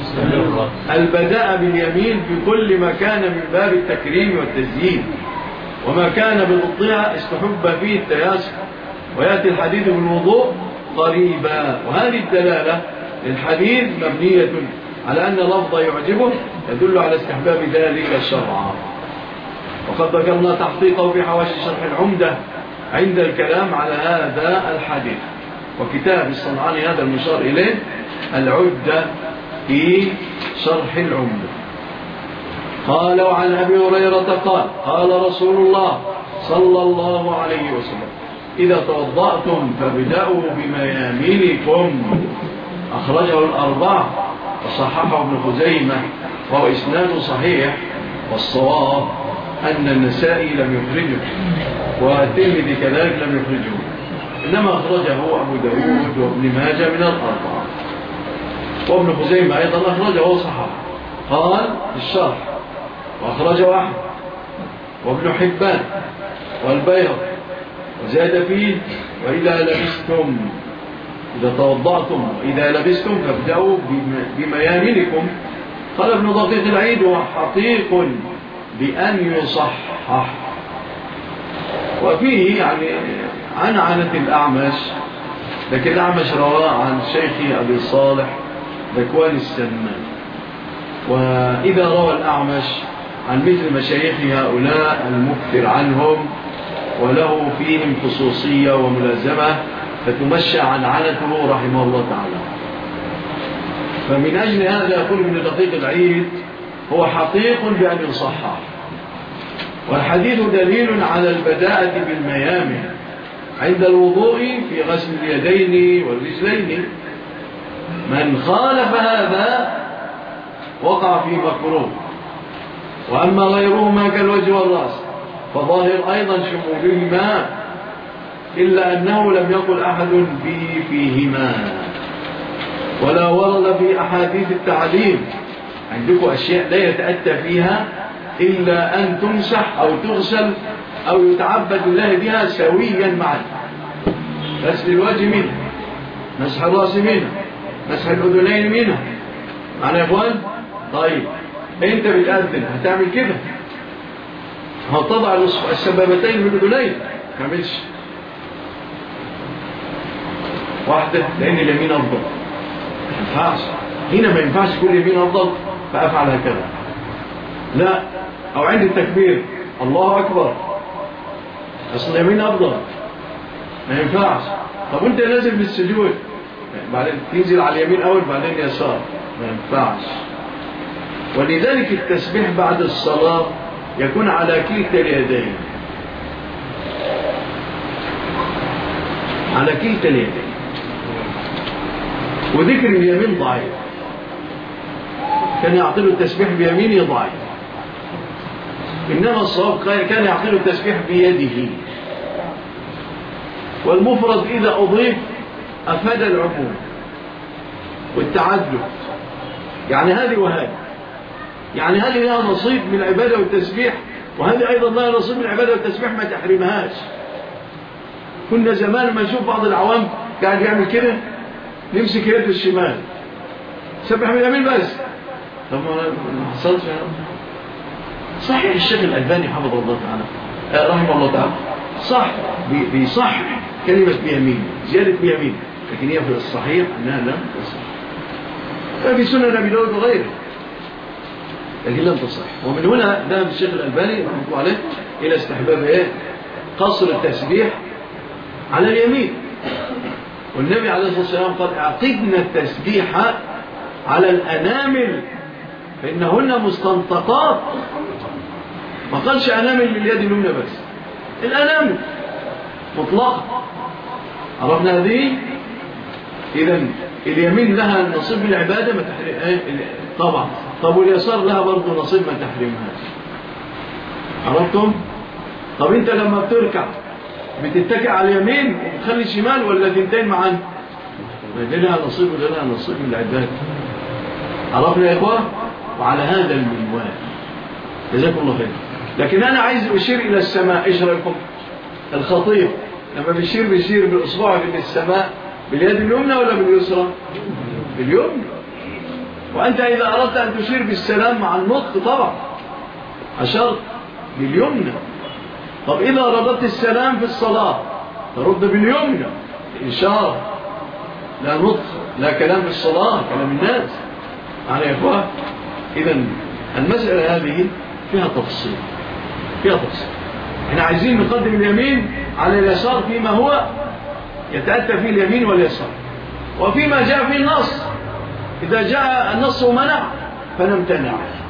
البداء باليمين في كل ما كان من باب التكريم والتزيين، وما كان بضدها استحب فيه التياسر. ويأتي الحديث بالوضوء قريبا. وهذه الدلالة للحديث مبنية على أن لفظ يعجبه يدل على استحباب ذلك شرعا. وقد ذكرنا تحقيقه في حواشي شرح العمدة عند الكلام على هذا الحديث، وكتاب الصنعاني هذا المشار إليه العدة في شرح العمدة. قال: وعن أبي هريرة قال: قال رسول الله صلى الله عليه وسلم: إذا توضأتم فابدأوا بميامنكم. أخرجه الأربعة وصححه ابن خزيمة وهو إسناد صحيح، والصواب أن النسائي لم يخرجه، والترمذي كذلك لم يخرجه، إنما أخرجه أبو داود وابن ماجه من الأربعة، وابن خزيمة أيضا أخرجه وصححه. قال في الشرح: وأخرجه أحمد وابن حبان والبيهقي، وزاد فيه: وإذا لبستم، إذا توضأتم وإذا لبستم فابدأوا بميامنكم. قال ابن دقيق العيد: وحقيق بأن يصحح. وفيه يعني عنعنة الأعمش لكن الأعمش رواه عن شيخه أبي صالح ذكوان السمان. وإذا روى الأعمش عن مثل مشايخ هؤلاء المكثر عنهم وله فيهم خصوصية وملازمة فتمشى عنعنته رحمه الله تعالى. فمن أجل هذا يقول ابن دقيق العيد هو حقيق بأن يصحح، والحديث دليل على البداءة بالميامن عند الوضوء في غسل اليدين والرجلين. من خالف هذا وقع في مكروه، وأما غيرهما كالوجه والرأس فظاهر أيضا شمولهما، إلا أنه لم يقل أحد به فيهما، ولا ورد في أحاديث التعليم. عندكم أشياء لا يتأتى فيها إلا أن تمسح أو تغسل أو يتعبد الله بها سويا معا. غسل الوجه منها، مسح الرأس منها، مسح الأذنين منها. معنا يا إخوان؟ طيب أنت بتأذن هتعمل كده، هتضع السبابتين من الأذنين، ما تعملش واحدة لأن اليمين أفضل. ما ينفعش هنا، ما ينفعش كل يمين أفضل فأفعل هكذا، لا. أو عند التكبير الله أكبر أصل اليمين أفضل، ما ينفعش. طب وانت نازل بالسجود بعدين تنزل على اليمين أول بعدين يسار، ما ينفعش. ولذلك التسبيح بعد الصلاة يكون على كلتا اليدين، على كلتا اليدين، وذكر اليمين ضعيف. كان يعطيه التسبيح بيمينه ضعيف، إنما الصواب كان يعطيه التسبيح بيده. والمفرد إذا أضيف أفاد العموم والتعدد، يعني هذه وهذه، يعني هذه لها نصيب من العبادة والتسبيح، وهذه أيضا لها نصيب من العبادة والتسبيح، ما تحرمهاش. كنا زمان ما نشوف بعض العوام قاعد يعمل كده، نمسك يده الشمال سبح من اليمين بس. طب ما حصلش صحيح. الشيخ الألباني حفظه الله تعالى رحمه الله تعالى صح بيصح كلمة بيمين، زيادة بيمين، لكن هي في الصحيح أنها لم تصح. ففي سنن أبي داود وغيره لكن لم تصح. ومن هنا ذهب الشيخ الألباني رحمه الله عليه إلى استحباب قصر التسبيح على اليمين. والنبي عليه الصلاة والسلام قال اعقدنا التسبيح على الأنامل فإنهن مستنطقات. ما قالش أنامل باليد اليمنى بس، الأنامل مطلقة. عرفنا هذه؟ إذن اليمين لها نصيب من العبادة ما تحرم طبعا. طب واليسار لها برضه نصيب ما تحرمهاش. عرفتم؟ طب أنت لما بتركع بتتكئ على اليمين وبتخلي الشمال ولا تنتين معا؟ دي لها نصيب ولا لها نصيب من العبادة. عرفنا يا إخوة؟ وعلى هذا المنوال جزاكم الله خير. لكن أنا عايز أشير إلى السماء. إيش رأيكم؟ الخطيب لما بيشير بالإصبع في السماء باليد اليمنى ولا باليسرى؟ باليمنى. وأنت إذا أردت أن تشير بالسلام مع النطق طبعا أشرت باليمنى. طب إذا رددت السلام في الصلاة ترد باليمنى، إشارة، لا نطق لا كلام في الصلاة، كلام الناس. معنا يا إخوة؟ إذن المسألة هذه فيها تفصيل، فيها تفصيل. احنا عايزين نقدم اليمين على اليسار فيما هو يتأتى فيه اليمين واليسار، وفيما جاء فيه النص. إذا جاء النص ومنع فنمتنع.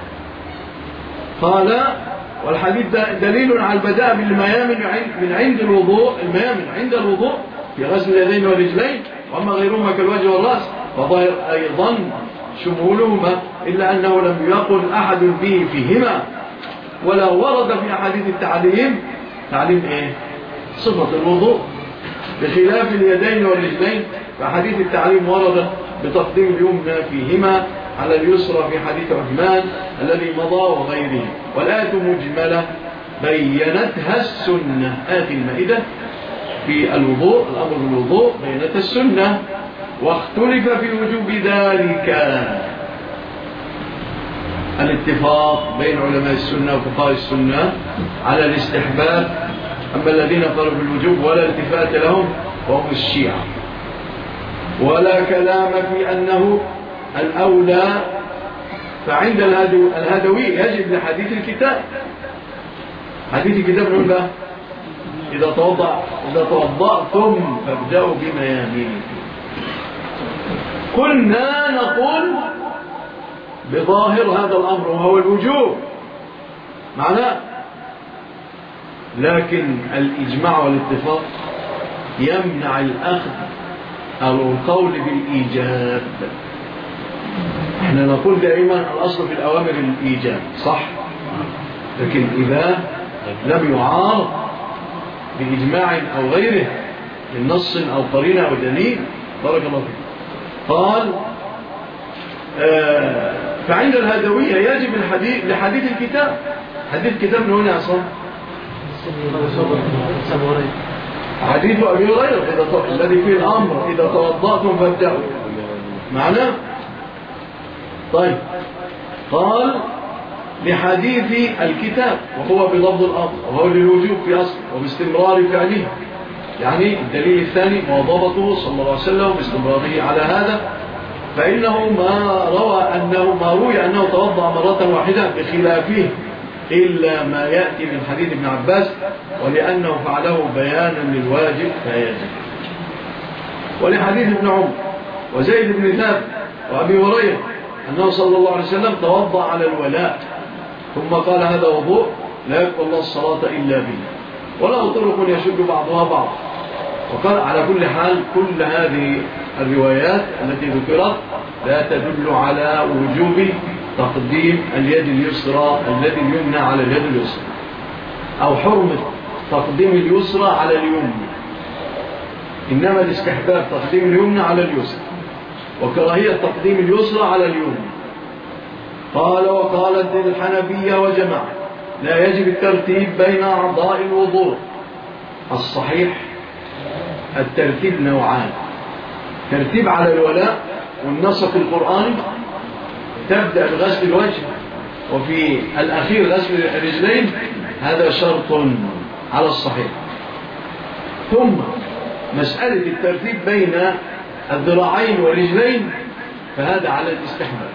قال والحديث دليل على البداء بالميامن من عند الوضوء، الميامن عند الوضوء في غسل اليدين والرجلين، وأما غيرهما كالوجه والرأس فظاهر أيضا شمولهما، إلا أنه لم يقل أحد به فيهما، ولا ورد في أحاديث التعليم. تعليم إيه؟ صفة الوضوء، بخلاف اليدين والرجلين فحديث التعليم ورد بتقديم اليمنى فيهما على اليسرى في حديث عثمان الذي مضى وغيره. والآية مجملة بينتها السنة. آية المائدة في الوضوء، الأمر بالوضوء بينتها السنة، واختلف في وجوب ذلك. الاتفاق بين علماء السنة وفقهاء السنة على الاستحباب. أما الذين قالوا بالوجوب ولا التفات لهم وهم الشيعة. ولا كلام في أنه الأولى. فعند الهدوي يجب لحديث الكتاب. حديث الكتاب نقول له إذا توضأتم فابدأوا بميامنكم. كنا نقول بظاهر هذا الأمر وهو الوجوب معناه، لكن الإجماع والاتفاق يمنع الأخذ أو القول بالإيجاب. احنا نقول دائما الأصل في الأوامر الإيجاب صح، لكن إذا لم يعارض بإجماع أو غيره من نص أو قرينة أو دليل بارك الله فيك. قال فعند الهدوية يجب الحديث لحديث الكتاب. حديث الكتاب من هنا أصلا حديث أبي هريرة الذي فيه الأمر إذا توضأتم فابدأوا معناه. طيب قال لحديث الكتاب وهو بلفظ الأمر وهو للوجوب في أصل وباستمرار فعله، يعني الدليل الثاني مواظبته صلى الله عليه وسلم باستمراره على هذا، فإنه ما روي أنه توضأ مرة واحدة بخلافه إلا ما يأتي من حديث ابن عباس، ولأنه فعله بيانا للواجب فيجب. ولحديث ابن عمر وزيد بن ثابت وأبي هريرة أنه صلى الله عليه وسلم توضأ على الولاء ثم قال هذا وضوء لا يقبل الله الصلاة إلا به، وله طرق يشد بعضها بعض. وقال على كل حال كل هذه الروايات التي ذكرت لا تدل على وجوب تقديم اليد اليسرى الذي اليمنى على اليد اليسرى، أو حرمة تقديم اليسرى على اليمنى، إنما الاستحباب تقديم اليمنى على اليسرى وكراهية تقديم اليسرى على اليمنى. قال وقالت الحنفية وجماعة لا يجب الترتيب بين أعضاء الوضوء. الصحيح الترتيب نوعان، ترتيب على الولاء والنص في القرآن تبدأ بغسل الوجه وفي الأخير غسل الرجلين، هذا شرط على الصحيح. ثم مسألة الترتيب بين الذراعين والرجلين فهذا على الاستحباب.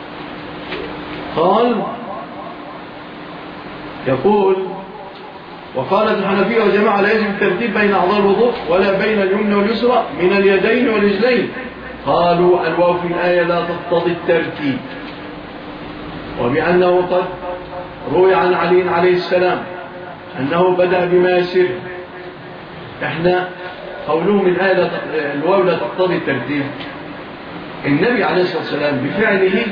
يقول وقالت الحنفية وجماعة لا يجب الترتيب بين أعضاء الوضوء ولا بين اليمنى واليسرى من اليدين والرجلين. قالوا الواو في الآية لا تقتضي الترتيب، وبأنه قد روي عن علي عليه السلام أنه بدأ بما يسر. احنا قولهم الآية الواو لا تقتضي الترتيب، النبي عليه الصلاة والسلام بفعله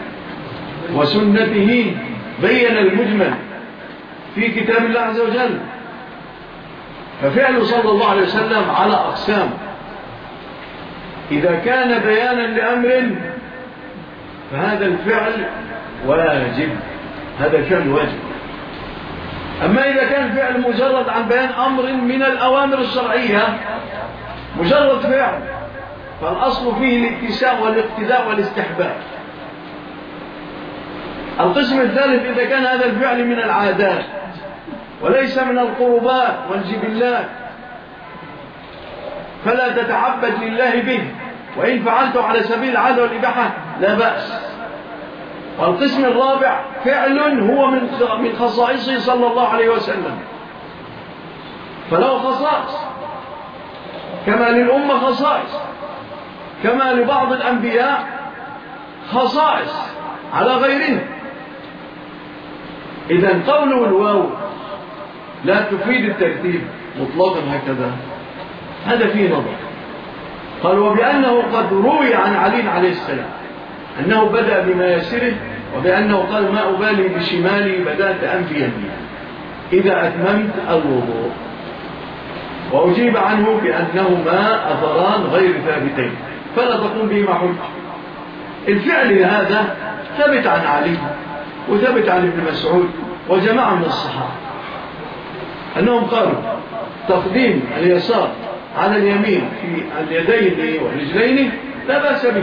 وسنته بين المجمل في كتاب الله عز وجل، ففعله صلى الله عليه وسلم على أقسام. إذا كان بيانا لأمر فهذا الفعل واجب، هذا الفعل واجب. أما إذا كان فعل مجرد عن بيان أمر من الأوامر الشرعية مجرد فعل فالأصل فيه الاتساع والاقتداء والاستحباب. القسم الثالث إذا كان هذا الفعل من العادات وليس من القربات والجبلات فلا تتعبد لله به، وإن فعلته على سبيل العادة والإباحة لا بأس. والقسم الرابع فعل هو من خصائصه صلى الله عليه وسلم، فله خصائص كما للأمة خصائص، كما لبعض الأنبياء خصائص على غيرهم. إذن قوله الواو لا تفيد الترتيب مطلقا هكذا هذا فيه نظر. قال وبأنه قد روي عن علي عليه السلام أنه بدأ بما يسره، وبأنه قال ما أبالي بشمالي بدأت أم بيميني إذا أتممت الوضوء. وأجيب عنه بأنهما أثران غير ثابتين فلا تقوم بهما حجة. الفعل هذا ثبت عن علي وثبت عن ابن مسعود وجماعة من الصحابة أنهم قالوا تقديم اليسار على اليمين في اليدين والرجلين لا بأس به،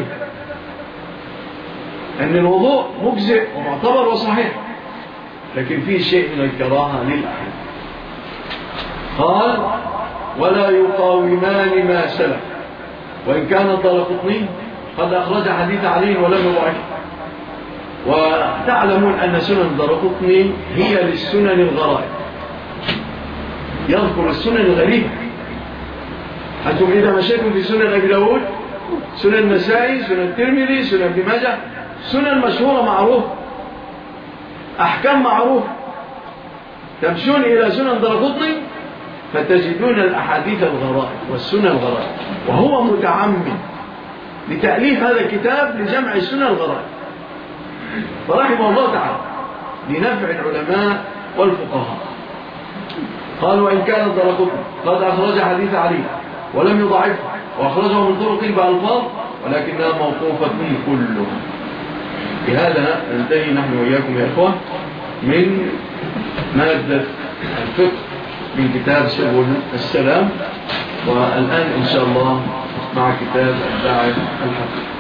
أن الوضوء مجزئ ومعتبر وصحيح، لكن فيه شيء من الكراهة للأحد. قال ولا يقاومان ما سلف، وإن كان الدارقطني قد أخرج حديث علي ولم يضعفه. وتعلمون أن سنن الدارقطني هي للسنن الغرائب، يذكر السنن الغريبة. أنتم إذا مشيتم في سنن أبي داود، سنن النسائي، سنن الترمذي، سنن ابن ماجه، سنن مشهورة معروفة، أحكام معروفة، تمشون إلى سنن الدارقطني فتجدون الأحاديث الغرائب والسنن الغرائب، وهو متعمد لتأليف هذا الكتاب لجمع السنن الغرائب فرحمه الله تعالى لنفع العلماء والفقهاء. قال وإن كان الدارقطني قد أخرج حديث علي ولم يضعفه وأخرجه من طرق بألفاظ ولكنها موقوفة كلها. بهذا ننتهي نحن وإياكم يا إخوة من مادة الفقه من كتاب سبل السلام، والآن إن شاء الله مع كتاب الداعي الحقيقي.